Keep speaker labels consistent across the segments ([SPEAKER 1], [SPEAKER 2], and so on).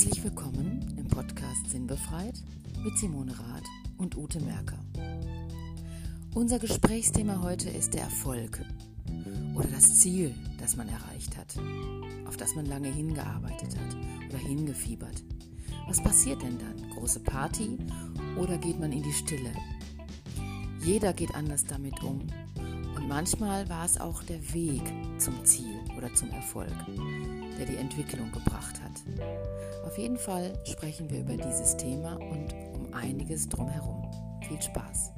[SPEAKER 1] Herzlich willkommen im Podcast Sinnbefreit mit Simone Rath und Ute Merker. Unser Gesprächsthema heute ist der Erfolg oder das Ziel, das man erreicht hat, auf das man lange hingearbeitet hat oder hingefiebert. Was passiert denn dann? Große Party oder geht man in die Stille? Jeder geht anders damit um und manchmal war es auch der Weg zum Ziel oder zum Erfolg, der die Entwicklung gebracht hat. Auf jeden Fall sprechen wir über dieses Thema und um einiges drumherum. Viel Spaß!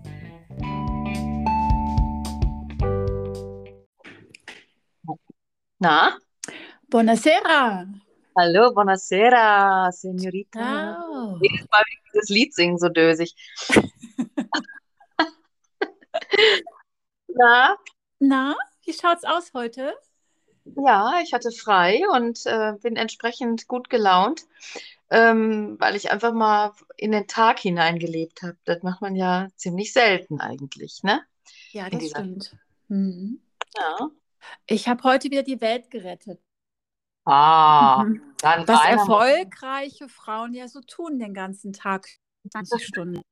[SPEAKER 2] Na?
[SPEAKER 3] Buonasera.
[SPEAKER 2] Hallo, buonasera, Senorita.
[SPEAKER 3] Ciao.
[SPEAKER 2] Jedes Mal, wenn ich dieses Lied singen, so dösig.
[SPEAKER 3] Na, wie schaut's aus heute?
[SPEAKER 2] Ja, ich hatte frei und bin entsprechend gut gelaunt, weil ich einfach mal in den Tag hineingelebt habe. Das macht man ja ziemlich selten eigentlich, ne?
[SPEAKER 3] Ja,
[SPEAKER 2] In
[SPEAKER 3] das
[SPEAKER 2] dieser,
[SPEAKER 3] stimmt. Mhm.
[SPEAKER 2] ja.
[SPEAKER 3] Ich habe heute wieder die Welt gerettet.
[SPEAKER 2] Ah, dann
[SPEAKER 3] Was
[SPEAKER 2] einer muss.
[SPEAKER 3] erfolgreiche Frauen ja so tun den ganzen Tag, 20 Stunden.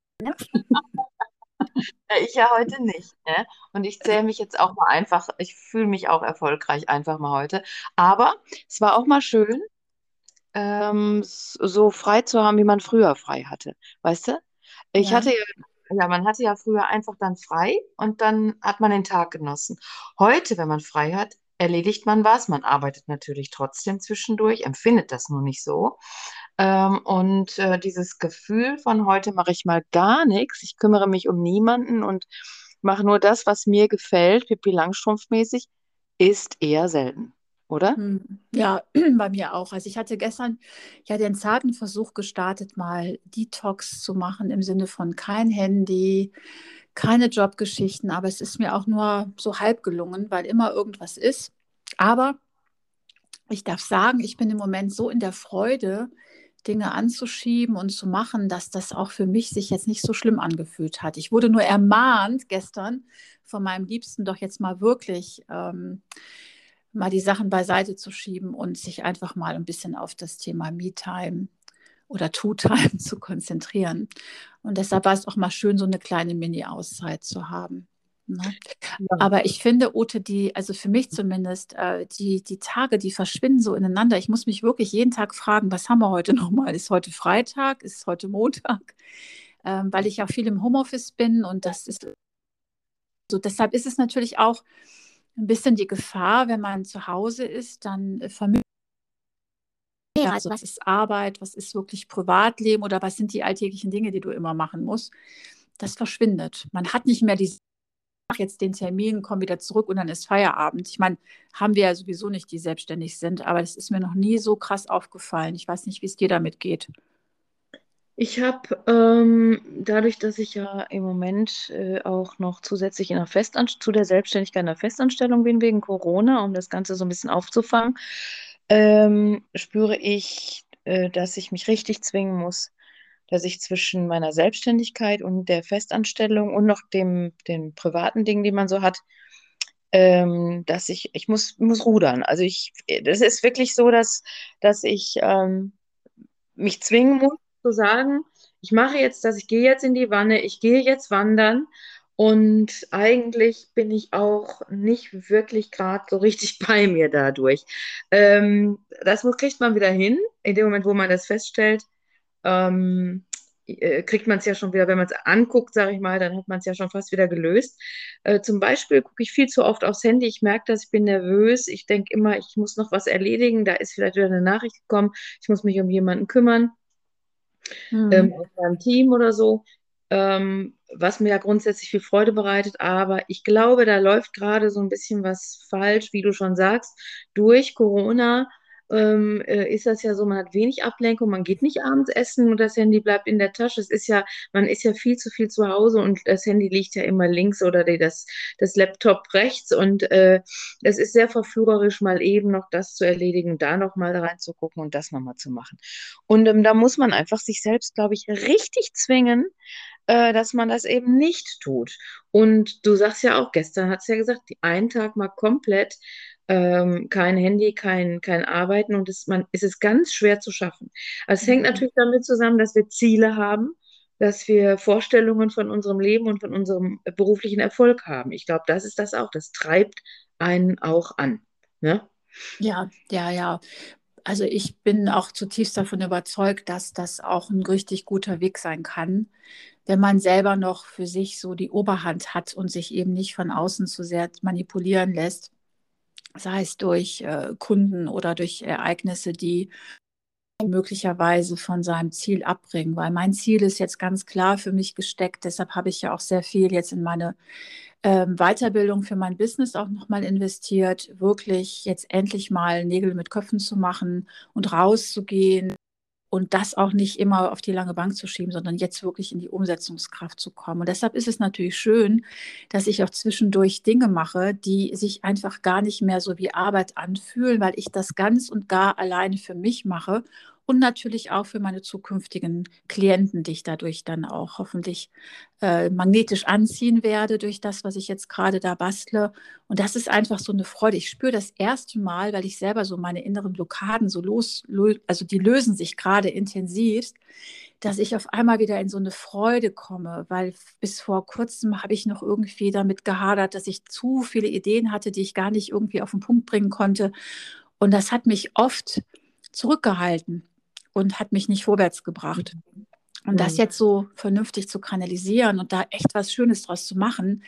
[SPEAKER 2] Ich ja heute nicht, ne? Und ich zähle mich jetzt auch mal einfach, ich fühle mich auch erfolgreich einfach mal heute. Aber es war auch mal schön, so frei zu haben, wie man früher frei hatte. Weißt du? Ich
[SPEAKER 3] Ja.
[SPEAKER 2] hatte ja, man hatte ja früher einfach dann frei und dann hat man den Tag genossen. Heute, wenn man frei hat, erledigt man was. Man arbeitet natürlich trotzdem zwischendurch, empfindet das nur nicht so. Und dieses Gefühl von heute mache ich mal gar nichts, ich kümmere mich um niemanden und mache nur das, was mir gefällt, Pippi Langstrumpf-mäßig, ist eher selten, oder?
[SPEAKER 3] Ja, bei mir auch. Also ich hatte gestern ja den zarten Versuch gestartet, mal Detox zu machen im Sinne von kein Handy, keine Jobgeschichten, aber es ist mir auch nur so halb gelungen, weil immer irgendwas ist. Aber ich darf sagen, ich bin im Moment so in der Freude, Dinge anzuschieben und zu machen, dass das auch für mich sich jetzt nicht so schlimm angefühlt hat. Ich wurde nur ermahnt gestern von meinem Liebsten, doch jetzt mal wirklich mal die Sachen beiseite zu schieben und sich einfach mal ein bisschen auf das Thema Me-Time oder To-Time zu konzentrieren. Und deshalb war es auch mal schön, so eine kleine Mini-Auszeit zu haben. Ne?
[SPEAKER 2] Ja.
[SPEAKER 3] Aber ich finde, Ute, also für mich zumindest, die Tage, die verschwinden so ineinander. Ich muss mich wirklich jeden Tag fragen, was haben wir heute nochmal? Ist heute Freitag? Ist heute Montag? Weil ich ja viel im Homeoffice bin und das ist so. Deshalb ist es natürlich auch ein bisschen die Gefahr, wenn man zu Hause ist, dann vermisst man, also was ist Arbeit, was ist wirklich Privatleben oder was sind die alltäglichen Dinge, die du immer machen musst. Das verschwindet. Man hat nicht mehr diese mach jetzt den Termin, komm wieder zurück und dann ist Feierabend. Ich meine, haben wir ja sowieso nicht, die selbstständig sind, aber das ist mir noch nie so krass aufgefallen. Ich weiß nicht, wie es dir damit geht.
[SPEAKER 2] Ich habe dadurch, dass ich ja im Moment auch noch zusätzlich in einer zu der Selbstständigkeit in einer Festanstellung bin wegen Corona, um das Ganze so ein bisschen aufzufangen, spüre ich, dass ich mich richtig zwingen muss, dass ich zwischen meiner Selbstständigkeit und der Festanstellung und noch den privaten Dingen, die man so hat, dass ich muss rudern. Also das ist wirklich so, dass ich mich zwingen muss zu sagen, ich mache jetzt das, ich gehe jetzt in die Wanne, ich gehe jetzt wandern und eigentlich bin ich auch nicht wirklich gerade so richtig bei mir dadurch. Kriegt man wieder hin, in dem Moment, wo man das feststellt, ähm, kriegt man es ja schon wieder, wenn man es anguckt, sage ich mal, dann hat man es ja schon fast wieder gelöst. Zum Beispiel gucke ich viel zu oft aufs Handy. Ich merke das, ich bin nervös. Ich denke immer, ich muss noch was erledigen. Da ist vielleicht wieder eine Nachricht gekommen. Ich muss mich um jemanden kümmern,
[SPEAKER 3] Mhm.
[SPEAKER 2] aus meinem Team oder so, was mir ja grundsätzlich viel Freude bereitet. Aber ich glaube, da läuft gerade so ein bisschen was falsch, wie du schon sagst. Durch Corona ist das ja so, man hat wenig Ablenkung, man geht nicht abends essen und das Handy bleibt in der Tasche. Man ist ja viel zu viel zu Hause und das Handy liegt ja immer links oder das Laptop rechts und es ist sehr verführerisch, mal eben noch das zu erledigen, da noch mal reinzugucken und das nochmal zu machen. Und da muss man einfach sich selbst, glaube ich, richtig zwingen, dass man das eben nicht tut. Und du sagst ja auch, gestern hat es ja gesagt, die einen Tag mal komplett kein Handy, kein Arbeiten und es ist ganz schwer zu schaffen. Also es hängt
[SPEAKER 3] Mhm.
[SPEAKER 2] natürlich damit zusammen, dass wir Ziele haben, dass wir Vorstellungen von unserem Leben und von unserem beruflichen Erfolg haben. Ich glaube, das ist das auch. Das treibt einen auch an. Ne?
[SPEAKER 3] Ja, ja, ja. Also ich bin auch zutiefst davon überzeugt, dass das auch ein richtig guter Weg sein kann, wenn man selber noch für sich so die Oberhand hat und sich eben nicht von außen zu sehr manipulieren lässt, sei es durch Kunden oder durch Ereignisse, die möglicherweise von seinem Ziel abbringen. Weil mein Ziel ist jetzt ganz klar für mich gesteckt. Deshalb habe ich ja auch sehr viel jetzt in meine Weiterbildung für mein Business auch nochmal investiert, wirklich jetzt endlich mal Nägel mit Köpfen zu machen und rauszugehen und das auch nicht immer auf die lange Bank zu schieben, sondern jetzt wirklich in die Umsetzungskraft zu kommen. Und deshalb ist es natürlich schön, dass ich auch zwischendurch Dinge mache, die sich einfach gar nicht mehr so wie Arbeit anfühlen, weil ich das ganz und gar alleine für mich mache und natürlich auch für meine zukünftigen Klienten, die ich dadurch dann auch hoffentlich magnetisch anziehen werde durch das, was ich jetzt gerade da bastle. Und das ist einfach so eine Freude. Ich spüre das erste Mal, weil ich selber so meine inneren Blockaden so also die lösen sich gerade intensivst, dass ich auf einmal wieder in so eine Freude komme, weil bis vor kurzem habe ich noch irgendwie damit gehadert, dass ich zu viele Ideen hatte, die ich gar nicht irgendwie auf den Punkt bringen konnte. Und das hat mich oft zurückgehalten und hat mich nicht vorwärts gebracht. Und das
[SPEAKER 2] Mhm.
[SPEAKER 3] jetzt so vernünftig zu kanalisieren und da echt was Schönes draus zu machen,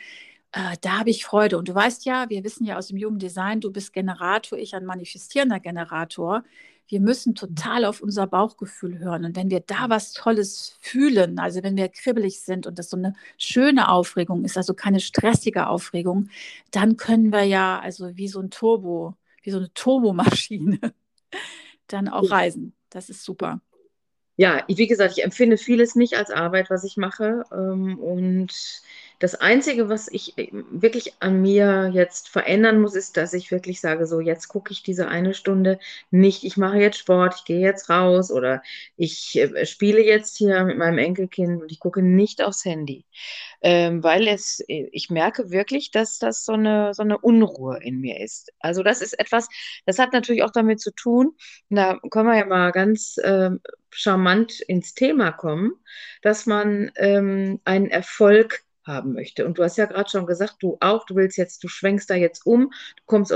[SPEAKER 3] da habe ich Freude. Und du weißt ja, wir wissen ja aus dem Human Design, du bist Generator, ich ein manifestierender Generator. Wir müssen total auf unser Bauchgefühl hören. Und wenn wir da was Tolles fühlen, also wenn wir kribbelig sind und das so eine schöne Aufregung ist, also keine stressige Aufregung, dann können wir ja also wie so ein Turbo, wie so eine Turbomaschine dann auch reisen. Das ist super.
[SPEAKER 2] Ja, wie gesagt, ich empfinde vieles nicht als Arbeit, was ich mache. Und das Einzige, was ich wirklich an mir jetzt verändern muss, ist, dass ich wirklich sage, so jetzt gucke ich diese eine Stunde nicht, ich mache jetzt Sport, ich gehe jetzt raus oder ich spiele jetzt hier mit meinem Enkelkind und ich gucke nicht aufs Handy. Weil ich merke wirklich, dass das so eine Unruhe in mir ist. Also das ist etwas, das hat natürlich auch damit zu tun, da können wir ja mal ganz charmant ins Thema kommen, dass man einen Erfolg haben möchte. Und du hast ja gerade schon gesagt, du auch, du schwenkst da jetzt um, du kommst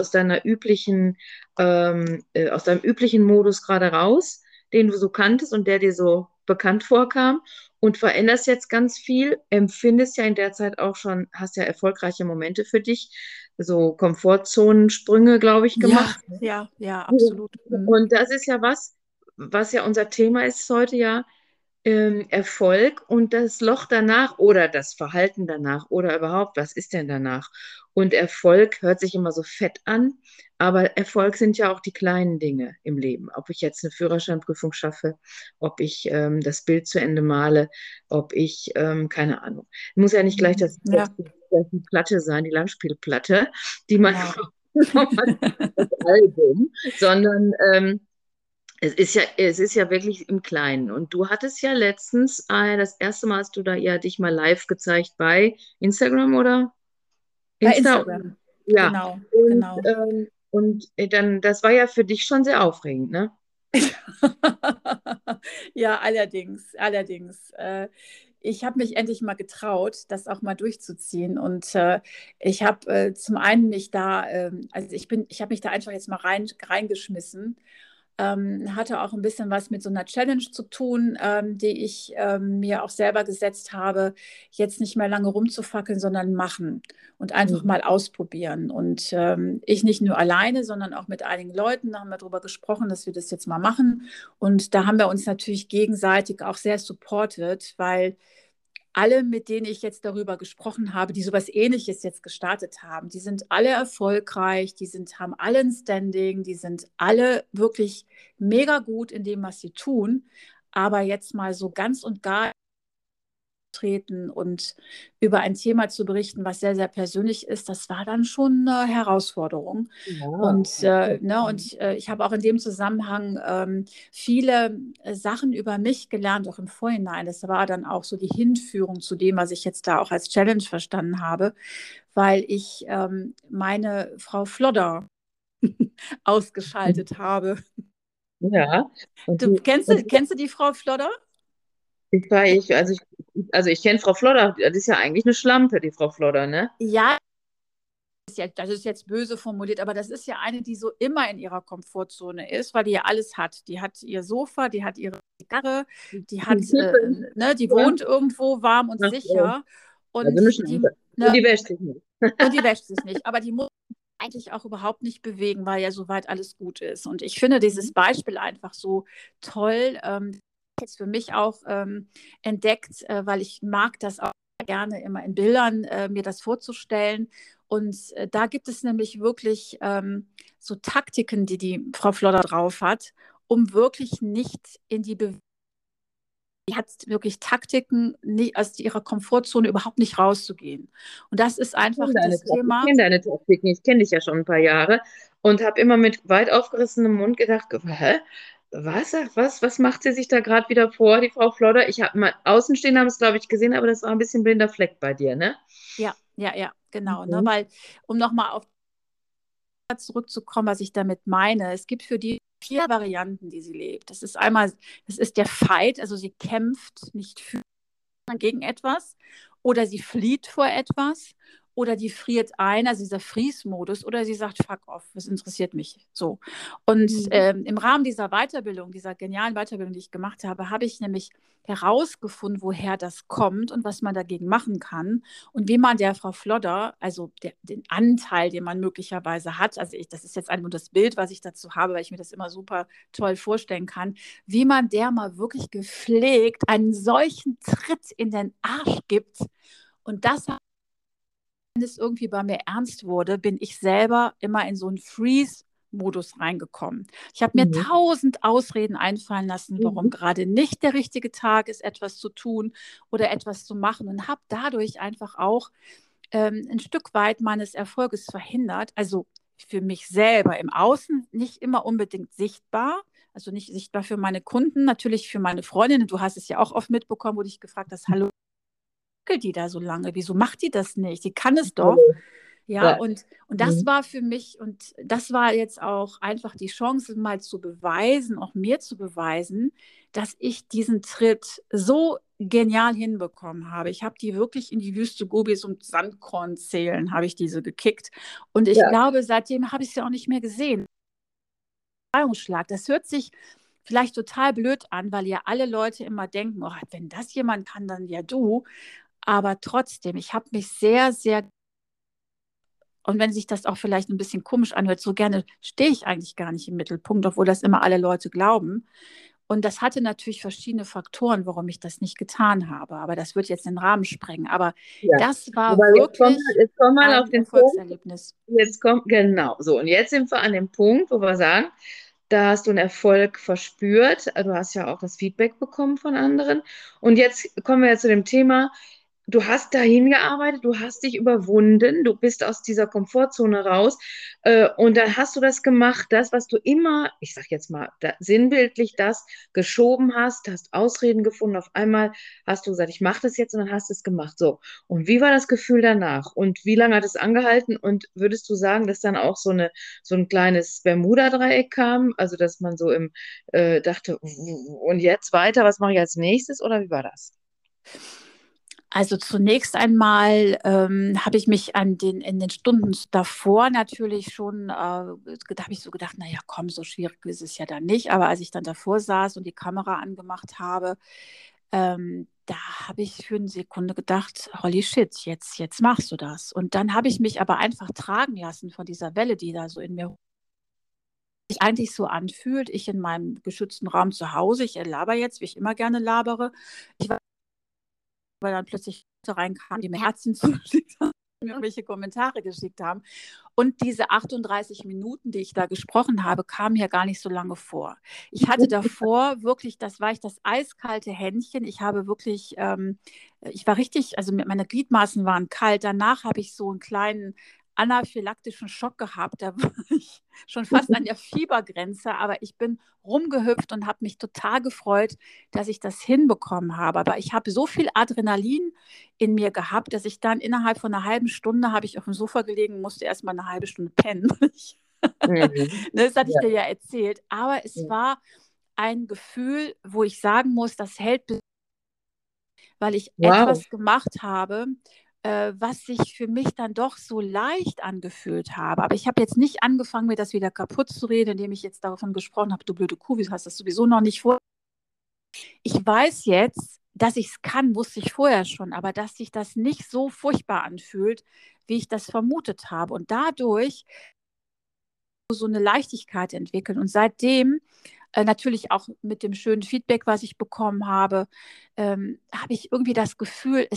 [SPEAKER 2] aus deinem üblichen Modus gerade raus, den du so kanntest und der dir so bekannt vorkam und veränderst jetzt ganz viel, empfindest ja in der Zeit auch schon, hast ja erfolgreiche Momente für dich, so Komfortzonensprünge, glaube ich,
[SPEAKER 3] Ja,
[SPEAKER 2] gemacht.
[SPEAKER 3] ja, ja, absolut. Mhm.
[SPEAKER 2] Und das ist ja was ja unser Thema ist heute ja, Erfolg und das Loch danach oder das Verhalten danach oder überhaupt, was ist denn danach? Und Erfolg hört sich immer so fett an, aber Erfolg sind ja auch die kleinen Dinge im Leben. Ob ich jetzt eine Führerscheinprüfung schaffe, ob ich das Bild zu Ende male, ob ich, keine Ahnung. Muss ja nicht gleich
[SPEAKER 3] Ja,
[SPEAKER 2] die Platte sein, die Langspielplatte, die man
[SPEAKER 3] genau.
[SPEAKER 2] das Album, sondern es ist ja wirklich im Kleinen. Und du hattest ja letztens, das erste Mal hast du da ja dich mal live gezeigt bei Instagram oder
[SPEAKER 3] Bei
[SPEAKER 2] Insta.
[SPEAKER 3] Instagram.
[SPEAKER 2] Ja.
[SPEAKER 3] Genau,
[SPEAKER 2] Und,
[SPEAKER 3] genau.
[SPEAKER 2] dann, das war ja für dich schon sehr aufregend, ne?
[SPEAKER 3] Ja, allerdings, allerdings. Ich habe mich endlich mal getraut, das auch mal durchzuziehen. Und ich habe zum einen mich da, also ich habe mich da einfach jetzt mal reingeschmissen. Hatte auch ein bisschen was mit so einer Challenge zu tun, die ich mir auch selber gesetzt habe, jetzt nicht mehr lange rumzufackeln, sondern machen und einfach
[SPEAKER 2] Mhm.
[SPEAKER 3] mal ausprobieren. Und ich nicht nur alleine, sondern auch mit einigen Leuten, da haben wir darüber gesprochen, dass wir das jetzt mal machen. Und da haben wir uns natürlich gegenseitig auch sehr supportet, weil alle, mit denen ich jetzt darüber gesprochen habe, die sowas Ähnliches jetzt gestartet haben, die sind alle erfolgreich, haben alle ein Standing, die sind alle wirklich mega gut in dem, was sie tun. Aber jetzt mal so ganz und gar treten und über ein Thema zu berichten, was sehr, sehr persönlich ist, das war dann schon eine Herausforderung.
[SPEAKER 2] Ja.
[SPEAKER 3] Und, ich habe auch in dem Zusammenhang viele Sachen über mich gelernt, auch im Vorhinein. Das war dann auch so die Hinführung zu dem, was ich jetzt da auch als Challenge verstanden habe, weil ich meine Frau Flodder ausgeschaltet habe.
[SPEAKER 2] Ja. Und
[SPEAKER 3] Du,
[SPEAKER 2] die,
[SPEAKER 3] kennst du die Frau Flodder?
[SPEAKER 2] also ich kenne Frau Flodder, das ist ja eigentlich eine Schlampe, die Frau Flodder, ne?
[SPEAKER 3] Ja, das ist jetzt böse formuliert, aber das ist ja eine, die so immer in ihrer Komfortzone ist, weil die ja alles hat. Die hat ihr Sofa, die hat ihre Zigarre, die hat, ne, die
[SPEAKER 2] Ja.
[SPEAKER 3] wohnt irgendwo warm und
[SPEAKER 2] Ach so.
[SPEAKER 3] sicher
[SPEAKER 2] Also eine
[SPEAKER 3] und die,
[SPEAKER 2] Schlampe. Und
[SPEAKER 3] ne,
[SPEAKER 2] die wäscht sich nicht.
[SPEAKER 3] und die wäscht sich nicht. Aber die muss eigentlich auch überhaupt nicht bewegen, weil ja soweit alles gut ist. Und ich finde dieses Beispiel einfach so toll. Jetzt für mich auch entdeckt, weil ich mag das auch gerne immer in Bildern mir das vorzustellen. Und da gibt es nämlich wirklich so Taktiken, die die Frau Flodder drauf hat, um wirklich nicht in die Bewegung. Die hat wirklich Taktiken, aus ihrer Komfortzone überhaupt nicht rauszugehen. Und das ist einfach das
[SPEAKER 2] Ich
[SPEAKER 3] Thema.
[SPEAKER 2] kenne deine Taktiken, ich kenne dich ja schon ein paar Jahre und habe immer mit weit aufgerissenem Mund gedacht, hä? Was macht sie sich da gerade wieder vor, die Frau Flodder? Ich habe mal außenstehend haben es, glaube ich, gesehen, aber das war ein bisschen blinder Fleck bei dir, ne?
[SPEAKER 3] Ja, ja, ja, genau. Ne?
[SPEAKER 2] Mhm.
[SPEAKER 3] Weil, um nochmal auf das zurückzukommen, was ich damit meine, es gibt für die 4 Varianten, die sie lebt. Das ist einmal, das ist der Fight, also sie kämpft nicht für gegen etwas oder sie flieht vor etwas oder die friert ein, also dieser Freeze-Modus, oder sie sagt, fuck off, das interessiert mich so. Und
[SPEAKER 2] Mhm.
[SPEAKER 3] im Rahmen dieser Weiterbildung, dieser genialen Weiterbildung, die ich gemacht habe, habe ich nämlich herausgefunden, woher das kommt und was man dagegen machen kann und wie man der Frau Flodder, also den Anteil, den man möglicherweise hat, also das ist jetzt nur das Bild, was ich dazu habe, weil ich mir das immer super toll vorstellen kann, wie man der mal wirklich gepflegt einen solchen Tritt in den Arsch gibt. Und das, wenn es irgendwie bei mir ernst wurde, bin ich selber immer in so einen Freeze-Modus reingekommen. Ich habe mir
[SPEAKER 2] Mhm.
[SPEAKER 3] 1000 Ausreden einfallen lassen, warum
[SPEAKER 2] Mhm.
[SPEAKER 3] gerade nicht der richtige Tag ist, etwas zu tun oder etwas zu machen und habe dadurch einfach auch ein Stück weit meines Erfolges verhindert. Also für mich selber im Außen nicht immer unbedingt sichtbar, also nicht sichtbar für meine Kunden, natürlich für meine Freundinnen. Du hast es ja auch oft mitbekommen, wo du dich gefragt hast, hallo, die da so lange? Wieso macht die das nicht? Die kann es doch. Ja,
[SPEAKER 2] Ja.
[SPEAKER 3] und das
[SPEAKER 2] Mhm.
[SPEAKER 3] war für mich, und das war jetzt auch einfach die Chance, mal zu beweisen, auch mir zu beweisen, dass ich diesen Tritt so genial hinbekommen habe. Ich habe die wirklich in die Wüste Gobis und Sandkorn zählen, habe ich diese gekickt. Und ich
[SPEAKER 2] Ja.
[SPEAKER 3] glaube, seitdem habe ich sie auch nicht mehr gesehen. Befreiungsschlag. Das hört sich vielleicht total blöd an, weil ja alle Leute immer denken, oh, wenn das jemand kann, dann ja du. Aber trotzdem, ich habe mich sehr, sehr, und wenn sich das auch vielleicht ein bisschen komisch anhört, so gerne stehe ich eigentlich gar nicht im Mittelpunkt, obwohl das immer alle Leute glauben. Und das hatte natürlich verschiedene Faktoren, warum ich das nicht getan habe. Aber das wird jetzt den Rahmen sprengen. Aber
[SPEAKER 2] Ja.
[SPEAKER 3] das war
[SPEAKER 2] Aber
[SPEAKER 3] wirklich
[SPEAKER 2] jetzt komm mal auf
[SPEAKER 3] ein
[SPEAKER 2] den Punkt.
[SPEAKER 3] Erfolgserlebnis.
[SPEAKER 2] Jetzt kommt, genau, so. Und jetzt sind wir an dem Punkt, wo wir sagen, da hast du einen Erfolg verspürt. Du hast ja auch das Feedback bekommen von anderen. Und jetzt kommen wir ja zu dem Thema, du hast dahin gearbeitet, du hast dich überwunden, du bist aus dieser Komfortzone raus. Und dann hast du das gemacht, das, was du immer, ich sag jetzt mal, sinnbildlich das geschoben hast Ausreden gefunden. Auf einmal hast du gesagt, ich mache das jetzt und dann hast du es gemacht. So. Und wie war das Gefühl danach? Und wie lange hat es angehalten? Und würdest du sagen, dass dann auch so ein kleines Bermuda-Dreieck kam? Also, dass man so dachte, und jetzt weiter, was mache ich als nächstes? Oder wie war das?
[SPEAKER 3] Also zunächst einmal habe ich mich in den Stunden davor natürlich schon, da habe ich so gedacht, naja, komm, so schwierig ist es ja dann nicht. Aber als ich dann davor saß und die Kamera angemacht habe, da habe ich für eine Sekunde gedacht, holy shit, jetzt machst du das. Und dann habe ich mich aber einfach tragen lassen von dieser Welle, die da so in mir sich eigentlich so anfühlt. Ich in meinem geschützten Raum zu Hause, ich laber jetzt, wie ich immer gerne labere. Ich war, weil dann plötzlich reinkamen, die mir Herzchen zugeschickt haben. mir irgendwelche Kommentare geschickt haben. Und diese 38 Minuten, die ich da gesprochen habe, kamen ja gar nicht so lange vor. Ich hatte davor wirklich, das eiskalte Händchen. Ich habe wirklich, ich war richtig, also meine Gliedmaßen waren kalt. Danach habe ich so einen kleinen anaphylaktischen Schock gehabt. Da war ich schon fast an der Fiebergrenze, aber ich bin rumgehüpft und habe mich total gefreut, dass ich das hinbekommen habe. Aber ich habe so viel Adrenalin in mir gehabt, dass ich dann innerhalb von einer halben Stunde habe ich auf dem Sofa gelegen, musste erst mal eine halbe Stunde pennen. Das hatte ich
[SPEAKER 2] Ja.
[SPEAKER 3] dir ja erzählt. Aber es war ein Gefühl, wo ich sagen muss, das hält, weil ich
[SPEAKER 2] Wow.
[SPEAKER 3] etwas gemacht habe, was sich für mich dann doch so leicht angefühlt habe. Aber ich habe jetzt nicht angefangen, mir das wieder kaputt zu reden, indem ich jetzt davon gesprochen habe, du blöde Kuh, wie hast das sowieso noch nicht vor. Ich weiß jetzt, dass ich es kann, wusste ich vorher schon, aber dass sich das nicht so furchtbar anfühlt, wie ich das vermutet habe. Und dadurch so eine Leichtigkeit entwickeln. Und seitdem, natürlich auch mit dem schönen Feedback, was ich bekommen habe, habe ich irgendwie das Gefühl,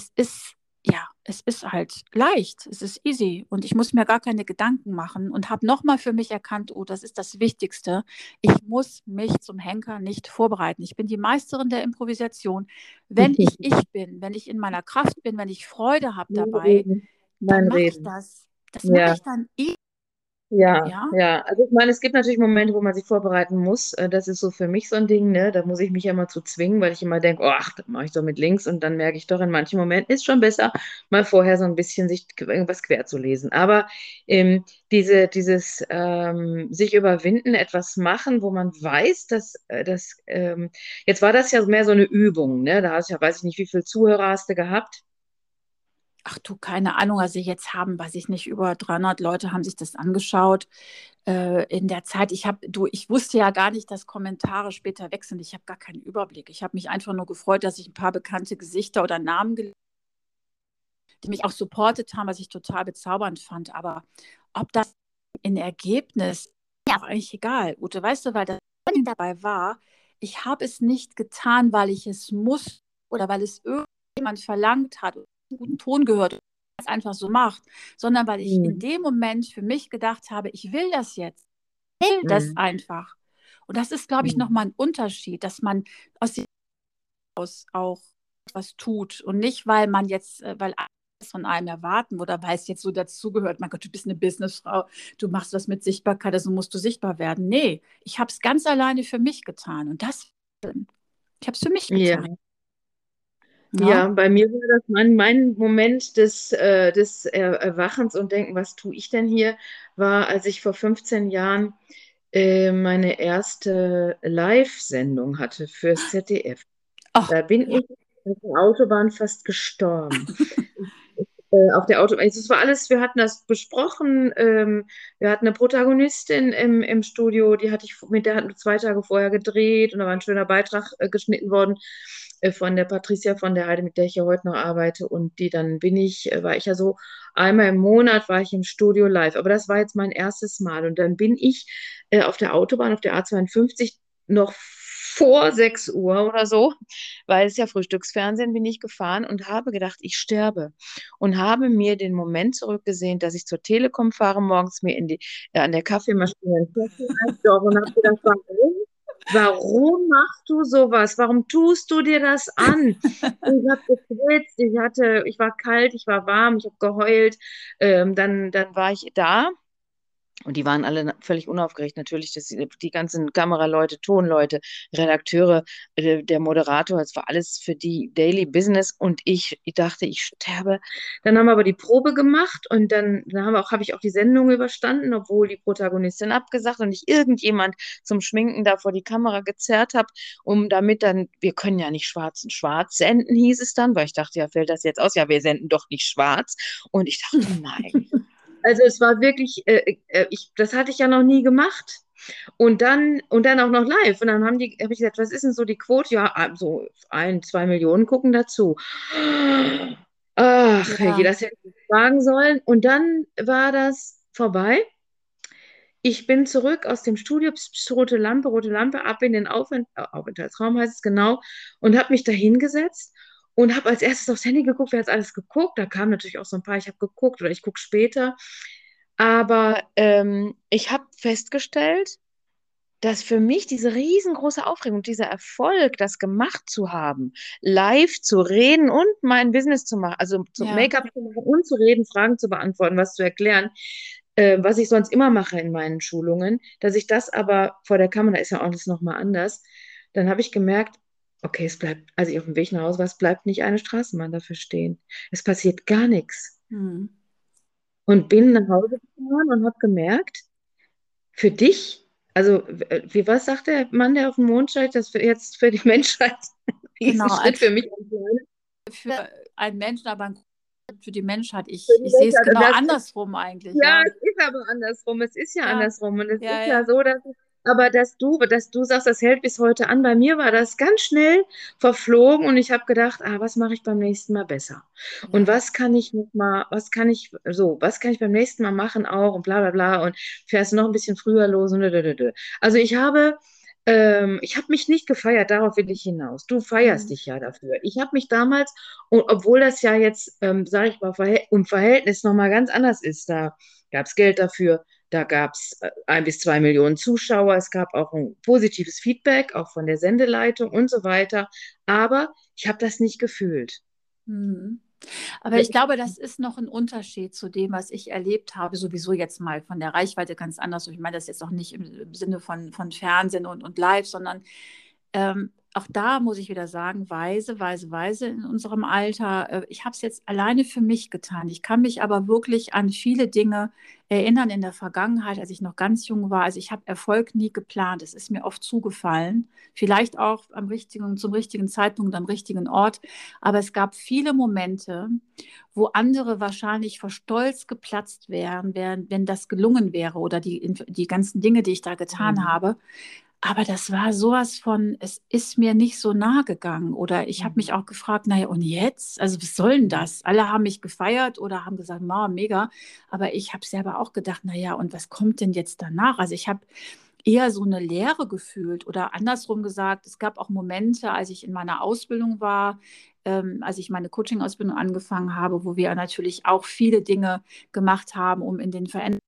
[SPEAKER 3] es ist halt leicht, es ist easy und ich muss mir gar keine Gedanken machen und habe nochmal für mich erkannt, oh, das ist das Wichtigste. Ich muss mich zum Henker nicht vorbereiten. Ich bin die Meisterin der Improvisation. Wenn ich bin, wenn ich in meiner Kraft bin, wenn ich Freude habe dabei, dann mache ich das. Das mache ich dann easy. Ja.
[SPEAKER 2] Also ich meine, es gibt natürlich Momente, wo man sich vorbereiten muss. Das ist so für mich so ein Ding, ne? Da muss ich mich ja mal zu zwingen, weil ich immer denke, oh, ach, das mache ich so mit links und dann merke ich doch, in manchen Momenten ist schon besser, mal vorher so ein bisschen sich irgendwas quer zu lesen. Aber dieses sich überwinden, etwas machen, wo man weiß, jetzt war das ja mehr so eine Übung, ne? Da hast du ja, weiß ich nicht, wie viele Zuhörer hast du gehabt?
[SPEAKER 3] Ach du, keine Ahnung, also jetzt haben, weiß ich nicht, über 300 Leute haben sich das angeschaut. In der Zeit, ich wusste ja gar nicht, dass Kommentare später wechseln. Ich habe gar keinen Überblick. Ich habe mich einfach nur gefreut, dass ich ein paar bekannte Gesichter oder Namen die mich auch supportet haben, was ich total bezaubernd fand. Aber ob das in Ergebnis, ja, auch eigentlich egal. Ute, weißt du, weil das dabei war, ich habe es nicht getan, weil ich es muss oder weil es irgendjemand verlangt hat oder einen guten Ton gehört oder es einfach so macht, sondern weil ich in dem Moment für mich gedacht habe, ich will das jetzt. Ich will das einfach. Und das ist, glaube ich, nochmal ein Unterschied, dass man aus sich aus auch etwas tut und nicht, weil man jetzt, weil alle es von einem erwarten oder weil es jetzt so dazugehört, mein Gott, du bist eine Businessfrau, du machst was mit Sichtbarkeit, also musst du sichtbar werden. Nee, ich habe es ganz alleine für mich getan und ich habe es für mich
[SPEAKER 2] Ja.
[SPEAKER 3] getan.
[SPEAKER 2] Ja, bei mir war das mein Moment des Erwachens und Denken, was tue ich denn hier, war, als ich vor 15 Jahren meine erste Live-Sendung hatte fürs ZDF.
[SPEAKER 3] Ach,
[SPEAKER 2] Da bin ich auf der Autobahn fast gestorben. Auf der Autobahn. Es war alles, wir hatten das besprochen. Wir hatten eine Protagonistin im Studio, mit der hatten wir 2 Tage vorher gedreht und da war ein schöner Beitrag geschnitten worden von der Patricia von der Heide, mit der ich ja heute noch arbeite. Und war ich ja so, einmal im Monat war ich im Studio live. Aber das war jetzt mein erstes Mal. Und dann bin ich auf der Autobahn, auf der A52, noch vor 6 Uhr oder so, weil es ja Frühstücksfernsehen, bin ich gefahren und habe gedacht, ich sterbe. Und habe mir den Moment zurückgesehen, dass ich zur Telekom fahre, morgens mir an der Kaffeemaschine einen Kaffee einstauche und habe gedacht, warum machst du sowas? Warum tust du dir das an? Ich habe geschwitzt, ich war kalt, ich war warm, ich habe geheult. Dann war ich da. Und die waren alle völlig unaufgeregt. Natürlich, die ganzen Kameraleute, Tonleute, Redakteure, der Moderator, es war alles für die Daily Business. Und ich dachte, ich sterbe. Dann haben wir aber die Probe gemacht und dann habe ich auch die Sendung überstanden, obwohl die Protagonistin abgesagt und ich irgendjemand zum Schminken da vor die Kamera gezerrt habe, wir können ja nicht schwarz und schwarz senden, hieß es dann, weil ich dachte, ja, fällt das jetzt aus? Ja, wir senden doch nicht schwarz. Und ich dachte, nein. Also es war wirklich, das hatte ich ja noch nie gemacht. Und dann auch noch live. Und dann habe ich gesagt, was ist denn so die Quote? Ja, so 2 Millionen gucken dazu. Ach, Herrje, das hätte ich sagen sollen. Und dann war das vorbei. Ich bin zurück aus dem Studio, rote Lampe, ab in den Aufenthaltsraum, heißt es genau, und habe mich da hingesetzt und habe als erstes aufs Handy geguckt, wer hat alles geguckt. Da kamen natürlich auch so ein paar, ich habe geguckt oder ich gucke später. Aber ich habe festgestellt, dass für mich diese riesengroße Aufregung, dieser Erfolg, das gemacht zu haben, live zu reden und mein Business zu machen, also zu
[SPEAKER 3] Ja.
[SPEAKER 2] Make-up zu machen und zu reden, Fragen zu beantworten, was zu erklären, was ich sonst immer mache in meinen Schulungen, dass ich das aber vor der Kamera ist ja alles nochmal anders. Dann habe ich gemerkt, okay, es bleibt, als ich auf dem Weg nach Hause war, es bleibt nicht eine Straßenbahn dafür stehen. Es passiert gar nichts.
[SPEAKER 3] Hm.
[SPEAKER 2] Und bin nach Hause gefahren und habe gemerkt, für dich, also wie was sagt der Mann, der auf dem Mond steigt, das für jetzt für die Menschheit ein
[SPEAKER 3] Genau,
[SPEAKER 2] Riesenschritt für mich und
[SPEAKER 3] für einen Menschen, aber für die Menschheit.
[SPEAKER 2] für
[SPEAKER 3] Ich
[SPEAKER 2] die
[SPEAKER 3] sehe es
[SPEAKER 2] Menschheit. Und
[SPEAKER 3] genau
[SPEAKER 2] das
[SPEAKER 3] andersrum eigentlich,
[SPEAKER 2] ja,
[SPEAKER 3] ja.
[SPEAKER 2] es ist aber andersrum. Es ist ja
[SPEAKER 3] Ja,
[SPEAKER 2] andersrum. Und es
[SPEAKER 3] ja,
[SPEAKER 2] ist ja
[SPEAKER 3] ja.
[SPEAKER 2] so, aber dass du sagst, das hält bis heute an. Bei mir war das ganz schnell verflogen und ich habe gedacht, was mache ich beim nächsten Mal besser? Und
[SPEAKER 3] Ja.
[SPEAKER 2] was kann ich beim nächsten Mal machen auch und bla bla bla und fährst noch ein bisschen früher los und dödödö. Also ich habe mich nicht gefeiert, darauf will ich hinaus. Du feierst
[SPEAKER 3] Hm.
[SPEAKER 2] dich ja dafür. Ich habe mich damals, und obwohl das ja jetzt, sage ich mal, im Verhältnis nochmal ganz anders ist, da gab es Geld dafür, da gab es 1 bis 2 Millionen Zuschauer, es gab auch ein positives Feedback, auch von der Sendeleitung und so weiter. Aber ich habe das nicht gefühlt.
[SPEAKER 3] Hm. Aber ich glaube, das ist noch ein Unterschied zu dem, was ich erlebt habe, sowieso jetzt mal von der Reichweite ganz anders. Und ich meine das jetzt auch nicht im Sinne von Fernsehen und Live, sondern auch da muss ich wieder sagen, weise in unserem Alter. Ich habe es jetzt alleine für mich getan. Ich kann mich aber wirklich an viele Dinge erinnern in der Vergangenheit, als ich noch ganz jung war. Also ich habe Erfolg nie geplant. Es ist mir oft zugefallen. Vielleicht auch zum richtigen Zeitpunkt, am richtigen Ort. Aber es gab viele Momente, wo andere wahrscheinlich vor Stolz geplatzt wären, wenn das gelungen wäre oder die ganzen Dinge, die ich da getan
[SPEAKER 2] Mhm.
[SPEAKER 3] habe. Aber das war sowas von, es ist mir nicht so nahe gegangen. Oder ich habe mich auch gefragt, naja, und jetzt? Also was soll denn das? Alle haben mich gefeiert oder haben gesagt, ma, mega. Aber ich habe selber auch gedacht, naja, und was kommt denn jetzt danach? Also ich habe eher so eine Leere gefühlt oder andersrum gesagt, es gab auch Momente, als ich in meiner Ausbildung war, als ich meine Coaching-Ausbildung angefangen habe, wo wir natürlich auch viele Dinge gemacht haben, um in den Veränderungen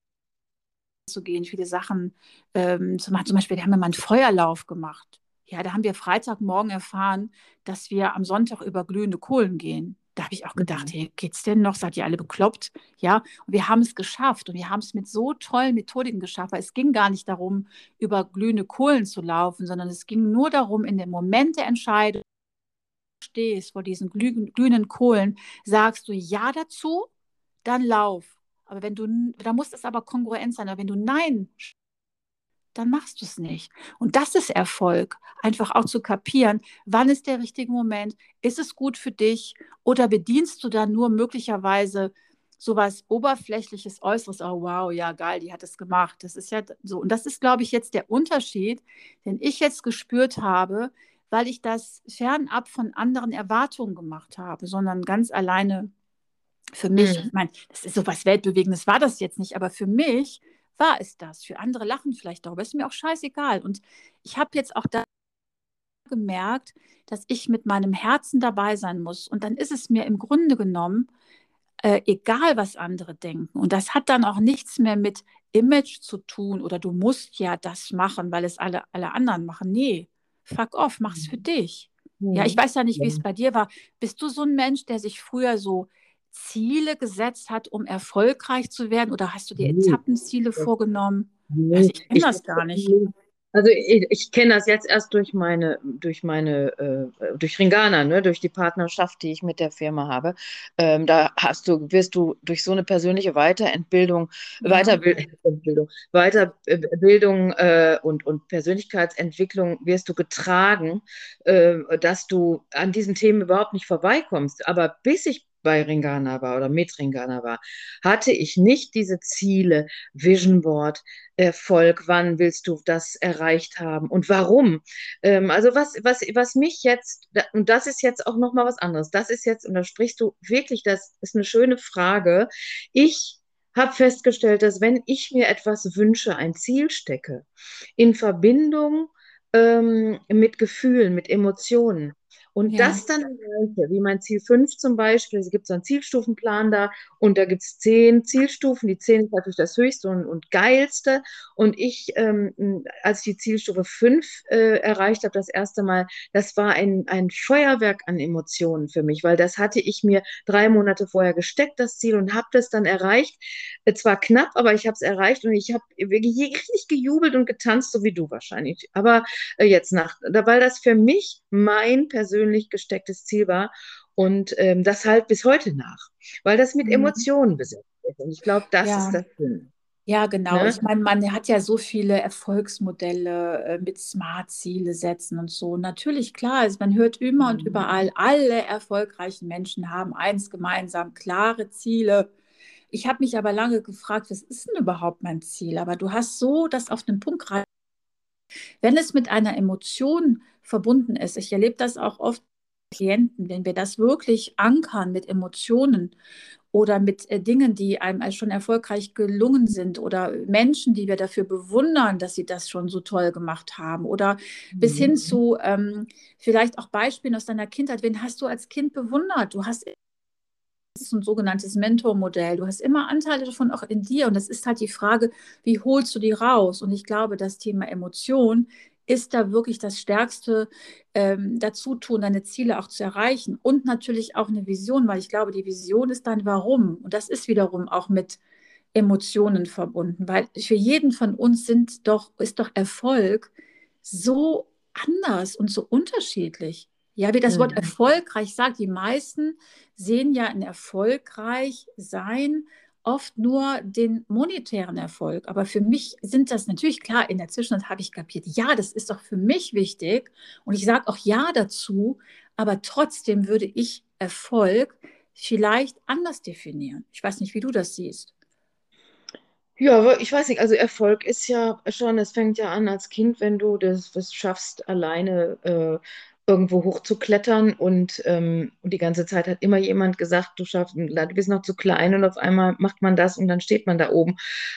[SPEAKER 3] zu gehen, viele Sachen zu machen. Zum Beispiel, wir haben ja mal einen Feuerlauf gemacht. Ja, da haben wir Freitagmorgen erfahren, dass wir am Sonntag über glühende Kohlen gehen. Da habe ich auch gedacht,
[SPEAKER 2] Mhm.
[SPEAKER 3] hey, geht's denn noch? Seid ihr alle bekloppt? Ja, und wir haben es geschafft und wir haben es mit so tollen Methodiken geschafft. Weil es ging gar nicht darum, über glühende Kohlen zu laufen, sondern es ging nur darum, in dem Moment der Entscheidung, du stehst vor diesen glühenden Kohlen, sagst du ja dazu, dann lauf. Aber da muss es aber kongruent sein. Aber wenn du Nein, dann machst du es nicht. Und das ist Erfolg. Einfach auch zu kapieren, wann ist der richtige Moment? Ist es gut für dich? Oder bedienst du dann nur möglicherweise sowas Oberflächliches, Äußeres? Oh, wow, ja, geil, die hat es gemacht. Das ist ja so. Und das ist, glaube ich, jetzt der Unterschied, den ich jetzt gespürt habe, weil ich das fernab von anderen Erwartungen gemacht habe, sondern ganz alleine für mich,
[SPEAKER 2] Mhm.
[SPEAKER 3] ich meine, das ist so was Weltbewegendes, war das jetzt nicht, aber für mich war es das. Für andere lachen vielleicht darüber, ist mir auch scheißegal. Und ich habe jetzt auch da gemerkt, dass ich mit meinem Herzen dabei sein muss. Und dann ist es mir im Grunde genommen egal, was andere denken. Und das hat dann auch nichts mehr mit Image zu tun oder du musst ja das machen, weil es alle anderen machen. Nee, fuck off, mach's für dich. Ja, ich
[SPEAKER 2] Mhm.
[SPEAKER 3] weiß ja nicht, wie es
[SPEAKER 2] Mhm.
[SPEAKER 3] bei dir war. Bist du so ein Mensch, der sich früher so Ziele gesetzt hat, um erfolgreich zu werden? Oder hast du dir
[SPEAKER 2] Nee.
[SPEAKER 3] Etappenziele vorgenommen? Also
[SPEAKER 2] Nee,
[SPEAKER 3] ich kenne das gar nicht.
[SPEAKER 2] also ich kenne das jetzt erst durch Ringana, ne, durch die Partnerschaft, die ich mit der Firma habe. Wirst du durch so eine persönliche
[SPEAKER 3] Ja.
[SPEAKER 2] Weiterbildung und Persönlichkeitsentwicklung wirst du getragen, dass du an diesen Themen überhaupt nicht vorbeikommst. Aber bis ich bei Ringana war oder mit Ringana war, hatte ich nicht diese Ziele, Vision Board, Erfolg, wann willst du das erreicht haben und warum? Also was mich jetzt, und das ist jetzt auch nochmal was anderes, das ist jetzt, und da sprichst du wirklich, das ist eine schöne Frage. Ich habe festgestellt, dass wenn ich mir etwas wünsche, ein Ziel stecke, in Verbindung mit Gefühlen, mit Emotionen, und
[SPEAKER 3] Ja.
[SPEAKER 2] das dann erreiche, wie mein Ziel 5 zum Beispiel, es gibt so einen Zielstufenplan da und da gibt es 10 Zielstufen, die 10 ist natürlich das höchste und geilste und ich, als ich die Zielstufe 5 erreicht habe, das erste Mal, das war ein Feuerwerk an Emotionen für mich, weil das hatte ich mir 3 Monate vorher gesteckt, das Ziel, und habe das dann erreicht. Zwar knapp, aber ich habe es erreicht und ich habe wirklich richtig gejubelt und getanzt, so wie du wahrscheinlich. Aber jetzt weil das für mich mein persönlich gestecktes Ziel war und das halt bis heute nach, weil das mit
[SPEAKER 3] Mhm.
[SPEAKER 2] Emotionen besetzt ist. Und ich glaube, das ist
[SPEAKER 3] Ja.
[SPEAKER 2] das Ding.
[SPEAKER 3] Ja, genau.
[SPEAKER 2] Ne?
[SPEAKER 3] Ich meine, man hat ja so viele Erfolgsmodelle mit Smart-Ziele setzen und so. Natürlich, klar, also man hört immer und überall, alle erfolgreichen Menschen haben eins gemeinsam, klare Ziele. Ich habe mich aber lange gefragt, was ist denn überhaupt mein Ziel? Aber du hast so das auf den Punkt gebracht. Wenn es mit einer Emotion verbunden ist, ich erlebe das auch oft bei Klienten, wenn wir das wirklich ankern mit Emotionen oder mit Dingen, die einem als schon erfolgreich gelungen sind oder Menschen, die wir dafür bewundern, dass sie das schon so toll gemacht haben oder bis hin
[SPEAKER 2] Mhm.
[SPEAKER 3] zu vielleicht auch Beispielen aus deiner Kindheit. Wen hast du als Kind bewundert? Du hast, das ist ein sogenanntes Mentormodell. Du hast immer Anteile davon auch in dir. Und das ist halt die Frage, wie holst du die raus? Und ich glaube, das Thema Emotion ist da wirklich das Stärkste dazu tun, deine Ziele auch zu erreichen. Und natürlich auch eine Vision, weil ich glaube, die Vision ist dein Warum. Und das ist wiederum auch mit Emotionen verbunden, weil für jeden von uns ist doch Erfolg so anders und so unterschiedlich. Ja, wie das Wort
[SPEAKER 2] Mhm.
[SPEAKER 3] erfolgreich sagt, die meisten sehen ja in erfolgreich sein oft nur den monetären Erfolg. Aber für mich sind das natürlich klar, in der Zwischenzeit habe ich kapiert, ja, das ist doch für mich wichtig und ich sage auch ja dazu, aber trotzdem würde ich Erfolg vielleicht anders definieren. Ich weiß nicht, wie du das siehst.
[SPEAKER 2] Ja, aber ich weiß nicht, also Erfolg ist ja schon, es fängt ja an als Kind, wenn du das schaffst, alleine irgendwo hochzuklettern und die ganze Zeit hat immer jemand gesagt, du bist noch zu klein und auf einmal macht man das und dann steht man da oben.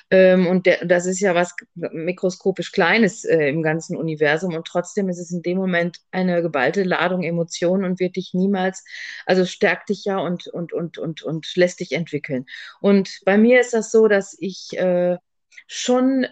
[SPEAKER 2] Das ist ja was mikroskopisch Kleines im ganzen Universum und trotzdem ist es in dem Moment eine geballte Ladung Emotionen und wird dich niemals, also stärkt dich ja und lässt dich entwickeln. Und bei mir ist das so, dass ich schon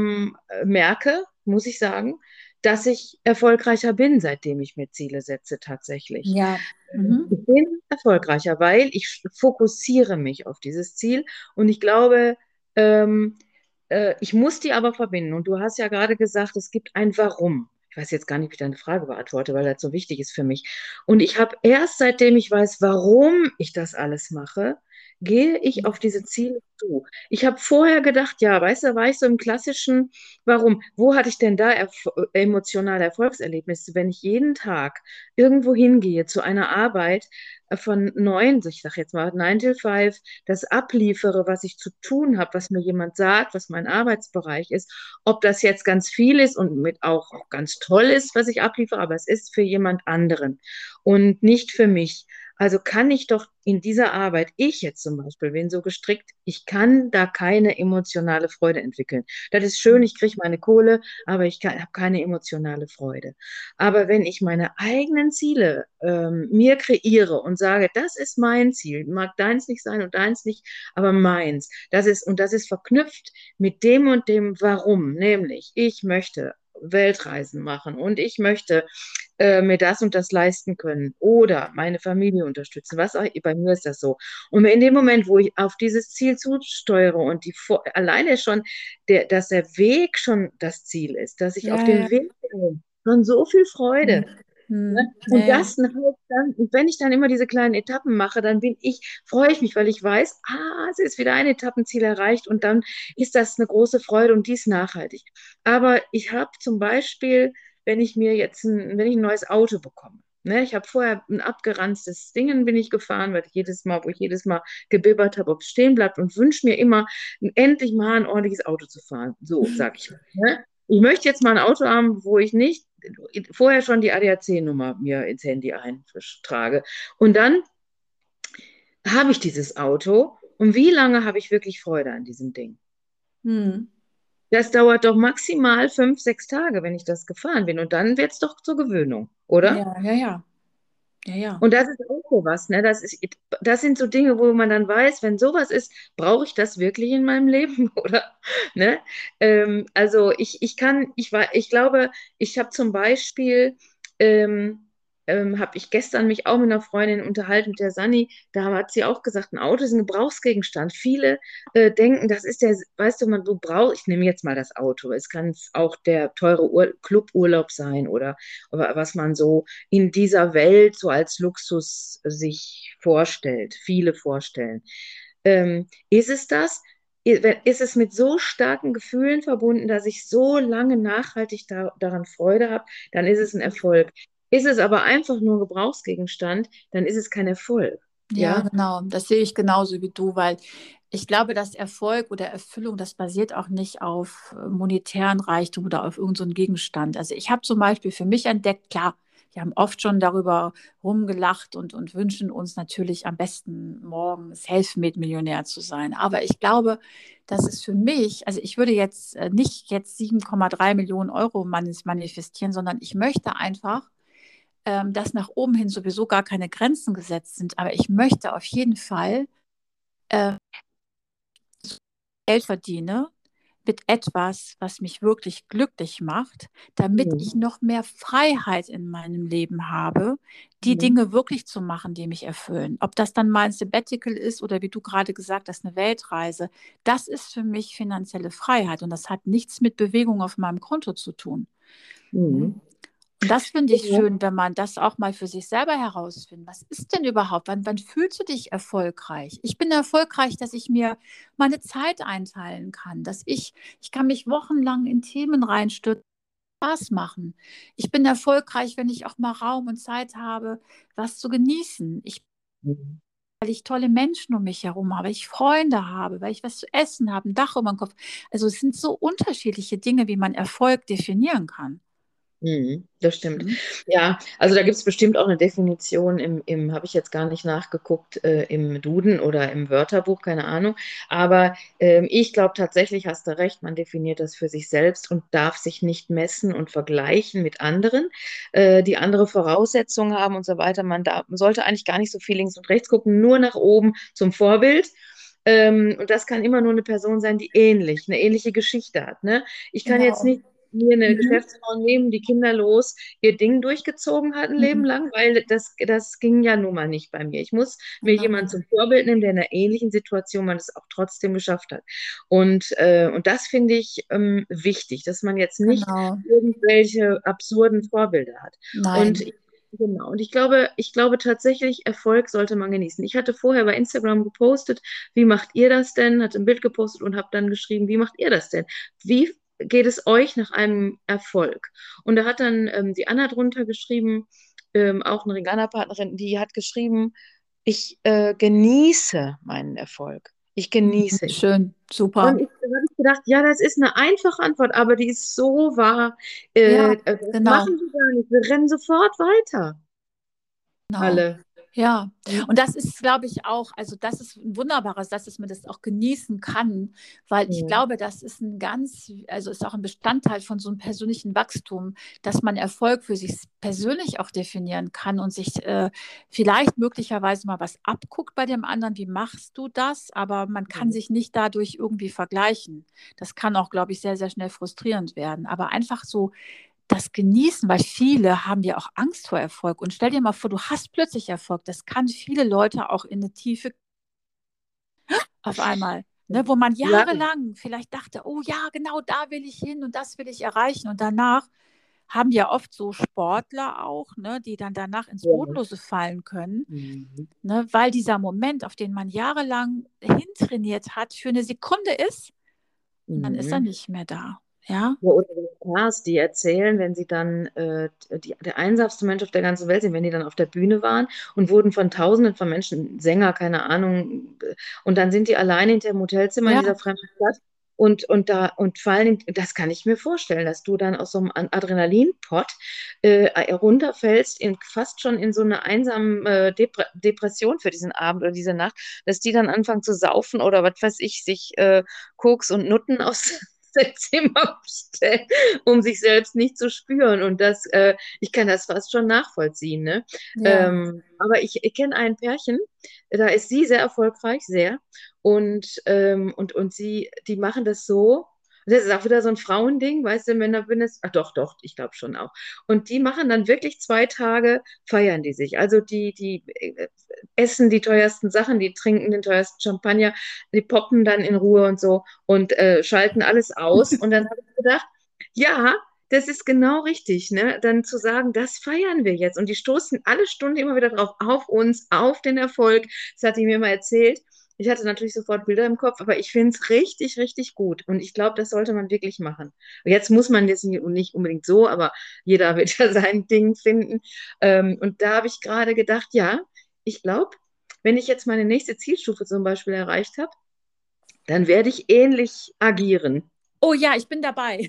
[SPEAKER 2] merke, muss ich sagen, dass ich erfolgreicher bin, seitdem ich mir Ziele setze, tatsächlich.
[SPEAKER 3] Ja. Mhm.
[SPEAKER 2] Ich bin erfolgreicher, weil ich fokussiere mich auf dieses Ziel und ich glaube, ähm, ich muss die aber verbinden. Und du hast ja gerade gesagt, es gibt ein Warum. Ich weiß jetzt gar nicht, wie ich deine Frage beantworte, weil das so wichtig ist für mich. Und ich habe erst seitdem ich weiß, warum ich das alles mache, gehe ich auf diese Ziele zu. Ich habe vorher gedacht, ja, weißt du, war ich so im klassischen, warum? Wo hatte ich denn da emotionale Erfolgserlebnisse, wenn ich jeden Tag irgendwo hingehe zu einer Arbeit von 9, ich sage jetzt mal 9 till 5, das abliefere, was ich zu tun habe, was mir jemand sagt, was mein Arbeitsbereich ist, ob das jetzt ganz viel ist und mit auch ganz toll ist, was ich abliefere, aber es ist für jemand anderen und nicht für mich. Also kann ich doch in dieser Arbeit, ich jetzt zum Beispiel, bin so gestrickt, ich kann da keine emotionale Freude entwickeln. Das ist schön, ich kriege meine Kohle, aber ich habe keine emotionale Freude. Aber wenn ich meine eigenen Ziele mir kreiere und sage, das ist mein Ziel, mag deins nicht sein und deins nicht, aber meins, das ist verknüpft mit dem und dem Warum, nämlich ich möchte Weltreisen machen und ich möchte mir das und das leisten können oder meine Familie unterstützen. Was auch, bei mir ist das so. Und in dem Moment, wo ich auf dieses Ziel zusteuere und alleine schon, dass der Weg schon das Ziel ist, dass ich auf
[SPEAKER 3] Ja,
[SPEAKER 2] dem
[SPEAKER 3] ja.
[SPEAKER 2] Weg bin, schon so viel Freude.
[SPEAKER 3] Hm.
[SPEAKER 2] Ne?
[SPEAKER 3] Hm. Ja,
[SPEAKER 2] Und
[SPEAKER 3] ja.
[SPEAKER 2] das halt dann, wenn ich dann immer diese kleinen Etappen mache, freue ich mich, weil ich weiß, es ist wieder ein Etappenziel erreicht und dann ist das eine große Freude und dies nachhaltig. Aber ich habe zum Beispiel, wenn ich ein neues Auto bekomme, ne, ich habe vorher ein abgeranztes Ding bin ich gefahren, wo ich jedes Mal gebibbert habe, ob es stehen bleibt und wünsche mir immer, endlich mal ein ordentliches Auto zu fahren. So, sag ich mal. Ne? Ich möchte jetzt mal ein Auto haben, wo ich nicht vorher schon die ADAC-Nummer mir ins Handy eintrage. Und dann habe ich dieses Auto und wie lange habe ich wirklich Freude an diesem Ding?
[SPEAKER 3] Hm.
[SPEAKER 2] Das dauert doch maximal 5, 6 Tage, wenn ich das gefahren bin. Und dann wird es doch zur Gewöhnung, oder?
[SPEAKER 3] Ja, ja, ja. Ja, ja.
[SPEAKER 2] Und das ist auch so was, ne? Das sind so Dinge, wo man dann weiß, wenn sowas ist, brauche ich das wirklich in meinem Leben, oder? Ne? Also ich glaube, ich habe zum Beispiel, ähm, habe ich gestern mich auch mit einer Freundin unterhalten, mit der Sani, da hat sie auch gesagt, ein Auto ist ein Gebrauchsgegenstand. Viele denken, das ist der, weißt du, du brauchst, ich nehme jetzt mal das Auto, es kann auch der teure Cluburlaub sein oder was man so in dieser Welt so als Luxus sich vorstellt, viele vorstellen. Ist es das? Ist es mit so starken Gefühlen verbunden, dass ich so lange nachhaltig daran Freude habe, dann ist es ein Erfolg. Ist es aber einfach nur ein Gebrauchsgegenstand, dann ist es kein Erfolg.
[SPEAKER 3] Ja,
[SPEAKER 2] Ja?
[SPEAKER 3] genau. Das sehe ich genauso wie du, weil ich glaube, dass Erfolg oder Erfüllung, das basiert auch nicht auf monetären Reichtum oder auf irgendeinen so einen Gegenstand. Also ich habe zum Beispiel für mich entdeckt, klar, wir haben oft schon darüber rumgelacht und wünschen uns natürlich am besten morgen Selfmade-Millionär zu sein. Aber ich glaube, dass es für mich, also ich würde jetzt nicht jetzt 7,3 Millionen Euro manifestieren, sondern ich möchte einfach dass nach oben hin sowieso gar keine Grenzen gesetzt sind. Aber ich möchte auf jeden Fall äh, Geld verdiene mit etwas, was mich wirklich glücklich macht, damit
[SPEAKER 2] Mhm.
[SPEAKER 3] ich noch mehr Freiheit in meinem Leben habe, die
[SPEAKER 2] Mhm.
[SPEAKER 3] Dinge wirklich zu machen, die mich erfüllen. Ob das dann mal ein Sabbatical ist oder wie du gerade gesagt hast, eine Weltreise, das ist für mich finanzielle Freiheit und das hat nichts mit Bewegung auf meinem Konto zu tun.
[SPEAKER 2] Mhm.
[SPEAKER 3] Und das finde ich
[SPEAKER 2] Ja.
[SPEAKER 3] schön, wenn man das auch mal für sich selber herausfindet. Was ist denn überhaupt? Wann fühlst du dich erfolgreich? Ich bin erfolgreich, dass ich mir meine Zeit einteilen kann, ich kann mich wochenlang in Themen reinstürzen, Spaß machen. Ich bin erfolgreich, wenn ich auch mal Raum und Zeit habe, was zu genießen.
[SPEAKER 2] Mhm.
[SPEAKER 3] Weil ich tolle Menschen um mich herum habe, weil ich Freunde habe, weil ich was zu essen habe, ein Dach über dem Kopf. Also es sind so unterschiedliche Dinge, wie man Erfolg definieren kann.
[SPEAKER 2] Das stimmt.
[SPEAKER 3] Hm?
[SPEAKER 2] Ja, also da gibt es bestimmt auch eine Definition habe ich jetzt gar nicht nachgeguckt, im Duden oder im Wörterbuch, keine Ahnung. Aber ich glaube tatsächlich, hast du recht, man definiert das für sich selbst und darf sich nicht messen und vergleichen mit anderen, die andere Voraussetzungen haben und so weiter. Sollte eigentlich gar nicht so viel links und rechts gucken, nur nach oben zum Vorbild. Und das kann immer nur eine Person sein, die eine ähnliche Geschichte hat. Ne? Ich kann jetzt
[SPEAKER 3] Genau.
[SPEAKER 2] nicht mir eine
[SPEAKER 3] Mhm.
[SPEAKER 2] Geschäftsfrau nehmen, die kinderlos ihr Ding durchgezogen hat ein Leben
[SPEAKER 3] Mhm.
[SPEAKER 2] lang, weil das ging ja nun mal nicht bei mir. Ich muss mir jemanden
[SPEAKER 3] Genau.
[SPEAKER 2] zum Vorbild nehmen, der in einer ähnlichen Situation man es auch trotzdem geschafft hat. Und das finde ich wichtig, dass man jetzt nicht
[SPEAKER 3] Genau.
[SPEAKER 2] irgendwelche absurden Vorbilder hat. Und
[SPEAKER 3] Nein.
[SPEAKER 2] genau, und ich glaube tatsächlich, Erfolg sollte man genießen. Ich hatte vorher bei Instagram gepostet, wie macht ihr das denn? Hatte ein Bild gepostet und habe dann geschrieben, wie macht ihr das denn? Wie geht es euch nach einem Erfolg? Und da hat dann die Anna drunter geschrieben, auch eine Regana-Partnerin, die hat geschrieben, ich genieße meinen Erfolg. Ich
[SPEAKER 3] Mhm.
[SPEAKER 2] genieße ihn.
[SPEAKER 3] Schön.
[SPEAKER 2] Und
[SPEAKER 3] Super.
[SPEAKER 2] da habe ich gedacht, ja, das ist eine einfache Antwort, aber die ist so wahr.
[SPEAKER 3] Ja,
[SPEAKER 2] Das
[SPEAKER 3] genau.
[SPEAKER 2] machen wir gar nicht. Wir rennen sofort weiter.
[SPEAKER 3] Genau.
[SPEAKER 2] Alle.
[SPEAKER 3] Ja, und das ist, glaube ich, auch, also das ist ein wunderbares, dass man das auch genießen kann, weil ich
[SPEAKER 2] Mhm.
[SPEAKER 3] glaube, das ist also ist auch ein Bestandteil von so einem persönlichen Wachstum, dass man Erfolg für sich persönlich auch definieren kann und sich vielleicht möglicherweise mal was abguckt bei dem anderen, wie machst du das, aber man kann
[SPEAKER 2] Mhm.
[SPEAKER 3] sich nicht dadurch irgendwie vergleichen. Das kann auch, glaube ich, sehr, sehr schnell frustrierend werden, aber einfach so das genießen, weil viele haben ja auch Angst vor Erfolg. Und stell dir mal vor, du hast plötzlich Erfolg. Das kann viele Leute auch in eine Tiefe auf einmal, ne, wo man
[SPEAKER 2] Ja,
[SPEAKER 3] jahrelang vielleicht dachte, oh ja, genau da will ich hin und das will ich erreichen. Und danach haben ja oft so Sportler auch, ne, die dann danach ins
[SPEAKER 2] ja.
[SPEAKER 3] Bodenlose fallen können,
[SPEAKER 2] Mhm.
[SPEAKER 3] ne, weil dieser Moment, auf den man jahrelang hintrainiert hat, für eine Sekunde ist und dann ist er
[SPEAKER 2] Mhm.
[SPEAKER 3] nicht mehr da. Ja,
[SPEAKER 2] Ja, oder die Stars, die erzählen, wenn sie dann der einsamste Mensch auf der ganzen Welt sind, wenn die dann auf der Bühne waren und wurden von Tausenden von Menschen, Sänger, keine Ahnung, und dann sind die alleine in dem Hotelzimmer in
[SPEAKER 3] ja,
[SPEAKER 2] dieser fremden Stadt und vor allen Dingen, das kann ich mir vorstellen, dass du dann aus so einem Adrenalinpott runterfällst, fast schon in so eine einsame Depression für diesen Abend oder diese Nacht, dass die dann anfangen zu saufen oder was weiß ich, sich Koks und Nutten aus ganze Zimmer stellen, um sich selbst nicht zu spüren. Und ich kann das fast schon nachvollziehen, ne?
[SPEAKER 3] Ja.
[SPEAKER 2] Aber ich kenne ein Pärchen, da ist sie sehr erfolgreich, sehr. Und die machen das so. Das ist auch wieder so ein Frauending, weißt du, Männer bin es, ach doch, doch, ich glaube schon auch. Und die machen dann wirklich 2 Tage, feiern die sich. Also die essen die teuersten Sachen, die trinken den teuersten Champagner, die poppen dann in Ruhe und so und schalten alles aus. Und dann habe ich gedacht, ja, das ist genau richtig, ne? Dann zu sagen, das feiern wir jetzt. Und die stoßen alle Stunden immer wieder drauf, auf uns, auf den Erfolg. Das hat die mir mal erzählt. Ich hatte natürlich sofort Bilder im Kopf, aber ich finde es richtig, richtig gut. Und ich glaube, das sollte man wirklich machen. Und jetzt muss man das nicht unbedingt so, aber jeder wird ja sein Ding finden. Und da habe ich gerade gedacht, ja, ich glaube, wenn ich jetzt meine nächste Zielstufe zum Beispiel erreicht habe, dann werde ich ähnlich agieren.
[SPEAKER 3] Oh ja, ich bin dabei.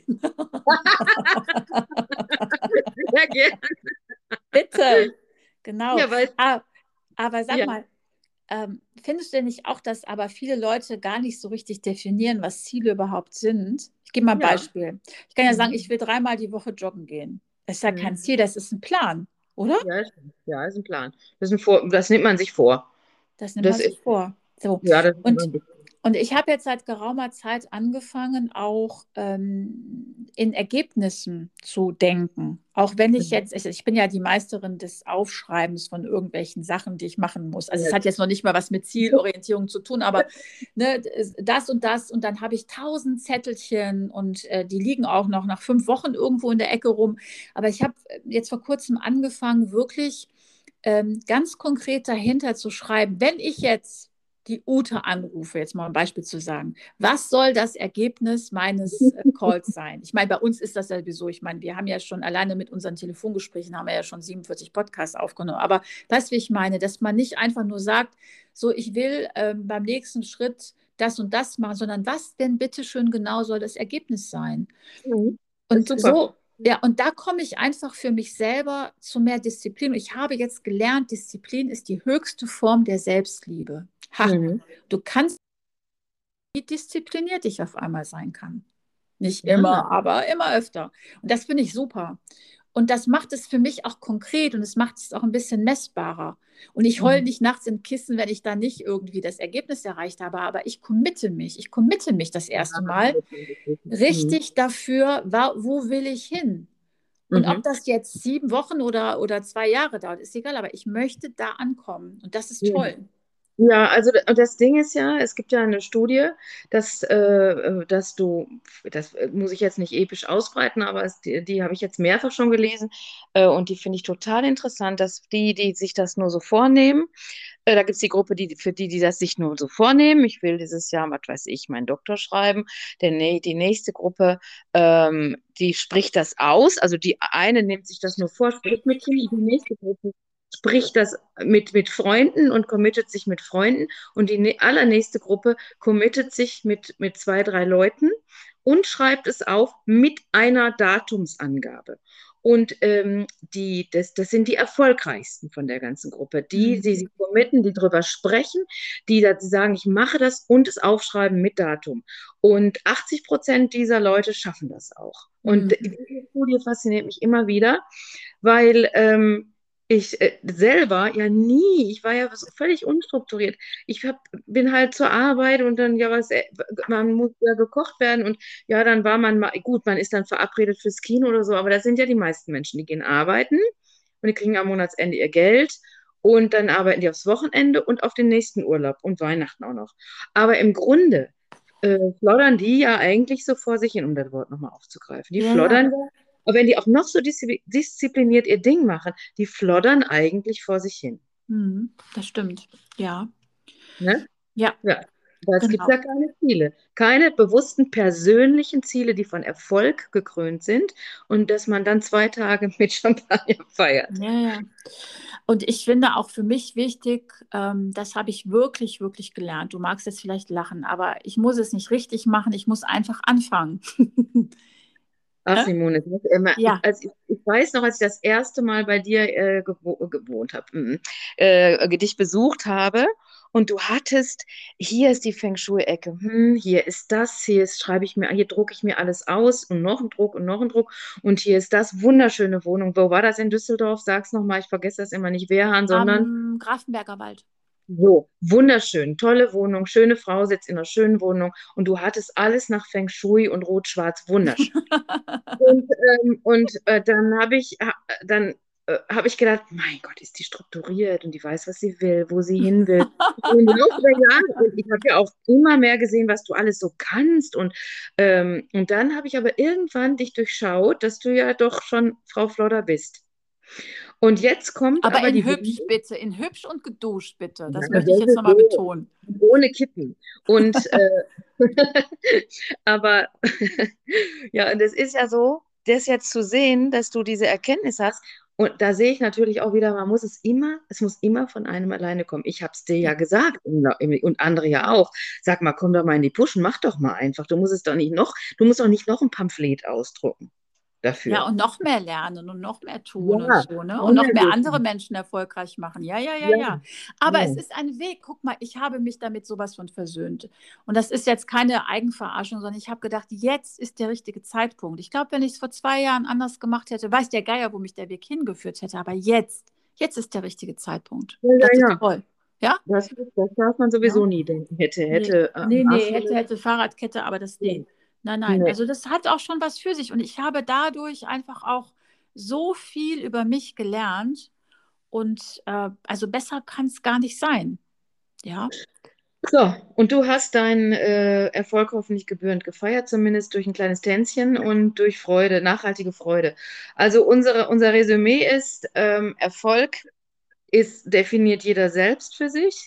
[SPEAKER 2] Sehr gerne.
[SPEAKER 3] Bitte. Genau.
[SPEAKER 2] Ja, weil,
[SPEAKER 3] Aber sag
[SPEAKER 2] ja,
[SPEAKER 3] mal, findest du denn nicht auch, dass aber viele Leute gar nicht so richtig definieren, was Ziele überhaupt sind? Ich gebe mal ein
[SPEAKER 2] ja.
[SPEAKER 3] Beispiel. Ich kann ja sagen,
[SPEAKER 2] Mhm.
[SPEAKER 3] ich will 3-mal die Woche joggen gehen. Das ist ja kein
[SPEAKER 2] Mhm.
[SPEAKER 3] Ziel, das ist ein Plan, oder?
[SPEAKER 2] Ja, ist ein Plan. Das nimmt man sich vor.
[SPEAKER 3] Das nimmt man
[SPEAKER 2] Das ist,
[SPEAKER 3] sich vor. So.
[SPEAKER 2] ja, das ist
[SPEAKER 3] Und,
[SPEAKER 2] ein
[SPEAKER 3] und ich habe jetzt seit geraumer Zeit angefangen, auch in Ergebnissen zu denken. Auch wenn ich bin ja die Meisterin des Aufschreibens von irgendwelchen Sachen, die ich machen muss. Also es hat jetzt noch nicht mal was mit Zielorientierung zu tun, aber ne, das und das und dann habe ich 1000 Zettelchen und die liegen auch noch nach 5 Wochen irgendwo in der Ecke rum. Aber ich habe jetzt vor kurzem angefangen, wirklich ganz konkret dahinter zu schreiben, wenn ich jetzt die Ute anrufe, jetzt mal ein Beispiel zu sagen, was soll das Ergebnis meines Calls sein? Ich meine, bei uns ist das ja sowieso, ich meine, wir haben ja schon alleine mit unseren Telefongesprächen haben wir ja schon 47 Podcasts aufgenommen, aber weißt du, wie ich meine, dass man nicht einfach nur sagt, so ich will beim nächsten Schritt das und das machen, sondern was denn bitteschön genau soll das Ergebnis sein?
[SPEAKER 2] das ist
[SPEAKER 3] Und
[SPEAKER 2] super.
[SPEAKER 3] so, ja, und da komme ich einfach für mich selber zu mehr Disziplin. Und ich habe jetzt gelernt, Disziplin ist die höchste Form der Selbstliebe. Ha,
[SPEAKER 2] Mhm.
[SPEAKER 3] du kannst, wie diszipliniert ich auf einmal sein kann. Nicht
[SPEAKER 2] Ja.
[SPEAKER 3] immer, aber immer öfter. Und das finde ich super. Und das macht es für mich auch konkret und es macht es auch ein bisschen messbarer. Und ich heule
[SPEAKER 2] Mhm.
[SPEAKER 3] nicht nachts im Kissen, wenn ich da nicht irgendwie das Ergebnis erreicht habe, aber ich committe mich. Ich committe mich das
[SPEAKER 2] Ja,
[SPEAKER 3] erste Mal
[SPEAKER 2] mhm.
[SPEAKER 3] richtig dafür, wo will ich hin? Und ob
[SPEAKER 2] Mhm.
[SPEAKER 3] das jetzt 7 Wochen oder 2 Jahre dauert, ist egal, aber ich möchte da ankommen. Und das ist
[SPEAKER 2] Ja.
[SPEAKER 3] toll.
[SPEAKER 2] Ja, also das Ding ist ja, es gibt ja eine Studie, das muss ich jetzt nicht episch ausbreiten, aber die habe ich jetzt mehrfach schon gelesen und die finde ich total interessant, dass die sich das nur so vornehmen, da gibt es die Gruppe, für die das sich nur so vornehmen. Ich will dieses Jahr, was weiß ich, meinen Doktor schreiben. Die nächste Gruppe, die spricht das aus. Also die eine nimmt sich das nur vor, spricht mit Kindern. Die nächste Gruppe spricht das mit Freunden und committet sich mit Freunden. Und die allernächste Gruppe committet sich mit 2, 3 Leuten und schreibt es auf mit einer Datumsangabe. Und das sind die erfolgreichsten von der ganzen Gruppe. Die
[SPEAKER 3] Mhm.
[SPEAKER 2] sich committen, die drüber sprechen, die sagen, ich mache das und es aufschreiben mit Datum. Und 80% dieser Leute schaffen das auch. Und
[SPEAKER 3] Mhm.
[SPEAKER 2] diese Studie fasziniert mich immer wieder, weil ich selber ja nie, ich war ja so völlig unstrukturiert. Bin halt zur Arbeit und dann, ja, man muss ja gekocht werden und ja, dann war man mal, gut, man ist dann verabredet fürs Kino oder so, aber das sind ja die meisten Menschen, die gehen arbeiten und die kriegen am Monatsende ihr Geld und dann arbeiten die aufs Wochenende und auf den nächsten Urlaub und Weihnachten auch noch. Aber im Grunde floddern die ja eigentlich so vor sich hin, um das Wort nochmal aufzugreifen. Die
[SPEAKER 3] Ja, ja.
[SPEAKER 2] floddern ja, aber wenn die auch noch so diszipliniert ihr Ding machen, die floddern eigentlich vor sich hin.
[SPEAKER 3] Mhm. Das stimmt. Ja.
[SPEAKER 2] Ne?
[SPEAKER 3] Ja,
[SPEAKER 2] Ja, aber es gibt
[SPEAKER 3] genau.
[SPEAKER 2] ja keine Ziele, keine bewussten persönlichen Ziele, die von Erfolg gekrönt sind und dass man dann 2 Tage mit Champagner feiert.
[SPEAKER 3] Ja, ja. Und ich finde auch für mich wichtig, das habe ich wirklich, wirklich gelernt. Du magst jetzt vielleicht lachen, aber ich muss es nicht richtig machen, ich muss einfach anfangen.
[SPEAKER 2] Ach,
[SPEAKER 3] Ne?
[SPEAKER 2] Simone, das ist immer,
[SPEAKER 3] Ja.
[SPEAKER 2] ich weiß noch, als ich das erste Mal bei dir gewohnt habe, dich besucht habe und du hattest, hier ist die Feng Shui-Ecke, hier ist das, hier drucke ich mir alles aus und noch ein Druck und noch ein Druck und hier ist das, wunderschöne Wohnung. Wo war das in Düsseldorf? Sag's nochmal, ich vergesse das immer nicht, Wehrhahn, sondern
[SPEAKER 3] Am Grafenberger Wald.
[SPEAKER 2] so, wunderschön, tolle Wohnung, schöne Frau sitzt in einer schönen Wohnung und du hattest alles nach Feng Shui und Rot-Schwarz, wunderschön. Dann habe ich gedacht, mein Gott, ist die strukturiert und die weiß, was sie will, wo sie hin will. Und im Laufe der Jahre, und ich habe ja auch immer mehr gesehen, was du alles so kannst. Und dann habe ich aber irgendwann dich durchschaut, dass du ja doch schon Frau Flodder bist. Und jetzt kommt
[SPEAKER 3] Aber
[SPEAKER 2] aber
[SPEAKER 3] in
[SPEAKER 2] die
[SPEAKER 3] hübsch bitte, in hübsch und geduscht bitte. Das
[SPEAKER 2] Ja,
[SPEAKER 3] möchte ich jetzt nochmal betonen.
[SPEAKER 2] ohne Kippen. Und aber ja, das ist ja so, das jetzt zu sehen, dass du diese Erkenntnis hast. Und da sehe ich natürlich auch wieder, es muss immer von einem alleine kommen. Ich habe es dir ja gesagt und andere ja auch. Sag mal, komm doch mal in die Puschen, mach doch mal einfach. Du musst doch nicht noch ein Pamphlet ausdrucken
[SPEAKER 3] Ja,
[SPEAKER 2] dafür.
[SPEAKER 3] und noch mehr lernen und noch mehr tun und
[SPEAKER 2] Ja,
[SPEAKER 3] so, ne? Und noch mehr
[SPEAKER 2] unerlöslich.
[SPEAKER 3] andere Menschen erfolgreich machen. Ja, ja, ja,
[SPEAKER 2] Ja,
[SPEAKER 3] ja. Aber es
[SPEAKER 2] ja.
[SPEAKER 3] ist ein Weg. Guck mal, ich habe mich damit sowas von versöhnt. Und das ist jetzt keine Eigenverarschung, sondern ich habe gedacht, jetzt ist der richtige Zeitpunkt. Ich glaube, wenn ich es vor 2 Jahren anders gemacht hätte, weiß der Geier, wo mich der Weg hingeführt hätte. Aber jetzt ist der richtige Zeitpunkt.
[SPEAKER 2] Ja, ja,
[SPEAKER 3] Das ist
[SPEAKER 2] ja.
[SPEAKER 3] toll. Ja?
[SPEAKER 2] Das darf man
[SPEAKER 3] Ja?
[SPEAKER 2] sowieso nie denken.
[SPEAKER 3] Nee, hätte Fahrradkette, aber
[SPEAKER 2] Nee.
[SPEAKER 3] nein.
[SPEAKER 2] Nee.
[SPEAKER 3] Also das hat auch schon was für sich. Und ich habe dadurch einfach auch so viel über mich gelernt. Und also besser kann es gar nicht sein. Ja,
[SPEAKER 2] So, und du hast deinen Erfolg hoffentlich gebührend gefeiert, zumindest durch ein kleines Tänzchen und durch Freude, nachhaltige Freude. Also unser Resümee ist, Erfolg definiert jeder selbst für sich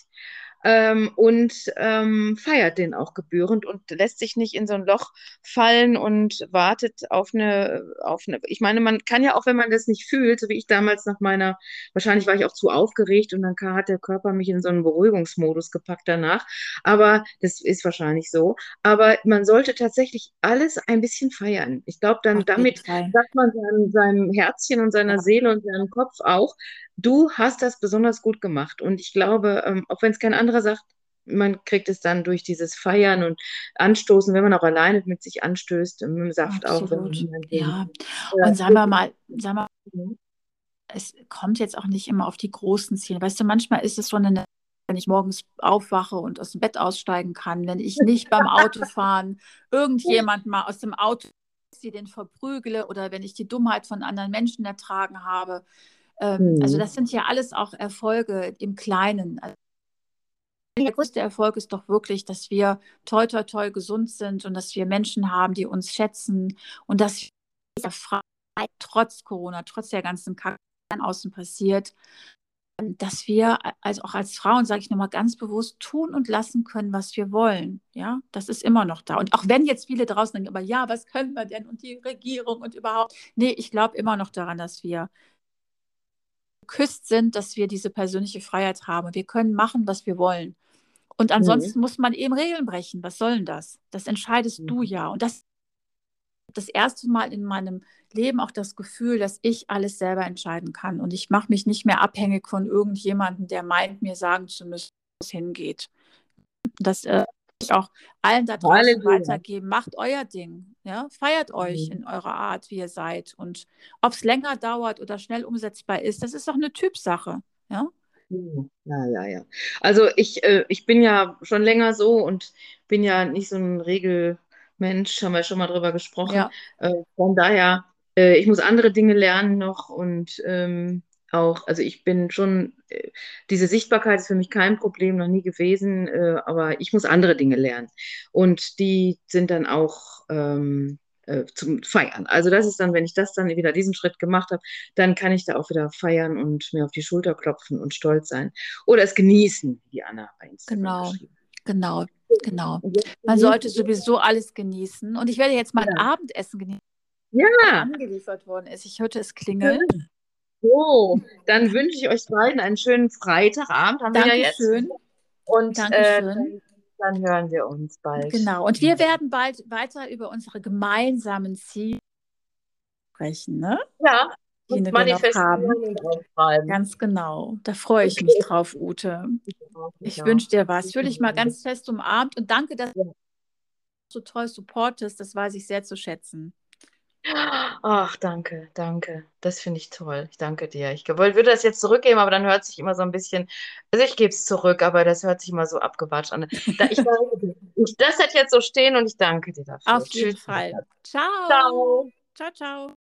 [SPEAKER 2] und feiert den auch gebührend und lässt sich nicht in so ein Loch fallen und wartet ich meine, man kann ja auch, wenn man das nicht fühlt, so wie ich damals wahrscheinlich war ich auch zu aufgeregt und dann hat der Körper mich in so einen Beruhigungsmodus gepackt danach, aber das ist wahrscheinlich so, aber man sollte tatsächlich alles ein bisschen feiern. Ich glaube, dann
[SPEAKER 3] auf jeden
[SPEAKER 2] damit
[SPEAKER 3] Fall.
[SPEAKER 2] sagt man seinem Herzchen und seiner
[SPEAKER 3] Ja,
[SPEAKER 2] Seele und seinem Kopf auch, du hast das besonders gut gemacht. Und ich glaube, auch wenn es kein anderer sagt, man kriegt es dann durch dieses Feiern und Anstoßen, wenn man auch alleine mit sich anstößt, mit dem Saft auch, wenn
[SPEAKER 3] absolut.
[SPEAKER 2] man
[SPEAKER 3] Ja.
[SPEAKER 2] äh,
[SPEAKER 3] Und sagen wir mal,
[SPEAKER 2] wirklich,
[SPEAKER 3] es kommt jetzt auch nicht immer auf die großen Ziele. Weißt du, manchmal ist es schon wenn ich morgens aufwache und aus dem Bett aussteigen kann, wenn ich nicht beim Autofahren irgendjemand mal aus dem Auto sie den verprügle oder wenn ich die Dummheit von anderen Menschen ertragen habe. Also das sind ja alles auch Erfolge im Kleinen. Also der größte Erfolg ist doch wirklich, dass wir toi toi toi gesund sind und dass wir Menschen haben, die uns schätzen und dass wir frei, trotz Corona, trotz der ganzen Kacke, die außen passiert, dass wir also auch als Frauen, sage ich nochmal ganz bewusst, tun und lassen können, was wir wollen. Ja, das ist immer noch da. Und auch wenn jetzt viele draußen denken, aber ja, was können wir denn und die Regierung und überhaupt. Nee, ich glaube immer noch daran, dass wir geküsst sind, dass wir diese persönliche Freiheit haben. Wir können machen, was wir wollen. Und ansonsten muss man eben Regeln brechen. Was soll denn das? Das entscheidest du ja. Und das erste Mal in meinem Leben auch das Gefühl, dass ich alles selber entscheiden kann. Und ich mache mich nicht mehr abhängig von irgendjemandem, der meint, mir sagen zu müssen, wo es hingeht. Das ich auch allen da draußen
[SPEAKER 2] Halleluja.
[SPEAKER 3] weitergeben. Macht euer Ding. Ja? Feiert euch in eurer Art, wie ihr seid. Und ob es länger dauert oder schnell umsetzbar ist, das ist doch eine Typsache. Ja?
[SPEAKER 2] Ja. Also ich bin ja schon länger so und bin ja nicht so ein Regelmensch, haben wir schon mal drüber gesprochen.
[SPEAKER 3] Ja.
[SPEAKER 2] Von daher, ich muss andere Dinge lernen noch und auch, also ich bin schon, diese Sichtbarkeit ist für mich kein Problem, noch nie gewesen, aber ich muss andere Dinge lernen. Und die sind dann auch zum Feiern. Also das ist dann, wenn ich das dann wieder diesen Schritt gemacht habe, dann kann ich da auch wieder feiern und mir auf die Schulter klopfen und stolz sein. Oder es genießen, wie die Anna bei Instagram
[SPEAKER 3] Genau,
[SPEAKER 2] geschrieben
[SPEAKER 3] genau, genau.
[SPEAKER 2] hat. Jetzt
[SPEAKER 3] Man sollte
[SPEAKER 2] genießen.
[SPEAKER 3] sowieso alles genießen. Und ich werde jetzt mein
[SPEAKER 2] Ja.
[SPEAKER 3] Abendessen genießen,
[SPEAKER 2] Ja,
[SPEAKER 3] das angeliefert worden ist. Ich hörte es klingeln.
[SPEAKER 2] so. Dann wünsche ich euch beiden einen schönen Freitagabend, haben wir ja jetzt.
[SPEAKER 3] Dankeschön,
[SPEAKER 2] Und
[SPEAKER 3] Dankeschön.
[SPEAKER 2] dann hören wir uns bald.
[SPEAKER 3] Genau. Und wir werden bald weiter über unsere gemeinsamen Ziele sprechen, ne?
[SPEAKER 2] Ja,
[SPEAKER 3] die
[SPEAKER 2] Und
[SPEAKER 3] wir noch haben.
[SPEAKER 2] manifestieren und aufschreiben.
[SPEAKER 3] Ganz genau. Da freue ich mich drauf, Ute. Ich wünsche dir was. Fühle dich mal ganz fest umarmt und danke, dass du so toll supportest. Das weiß ich sehr zu schätzen.
[SPEAKER 2] Ach, danke, danke. Das finde ich toll. Ich danke dir. Ich würde das jetzt zurückgeben, aber dann hört sich immer so ein bisschen, also ich gebe es zurück, aber das hört sich immer so abgewatscht an. Ich danke dir. Ich lasse das jetzt so stehen und ich danke dir dafür.
[SPEAKER 3] Auf jeden
[SPEAKER 2] Tschüss.
[SPEAKER 3] Fall. Ciao.
[SPEAKER 2] Ciao.
[SPEAKER 3] Ciao, ciao.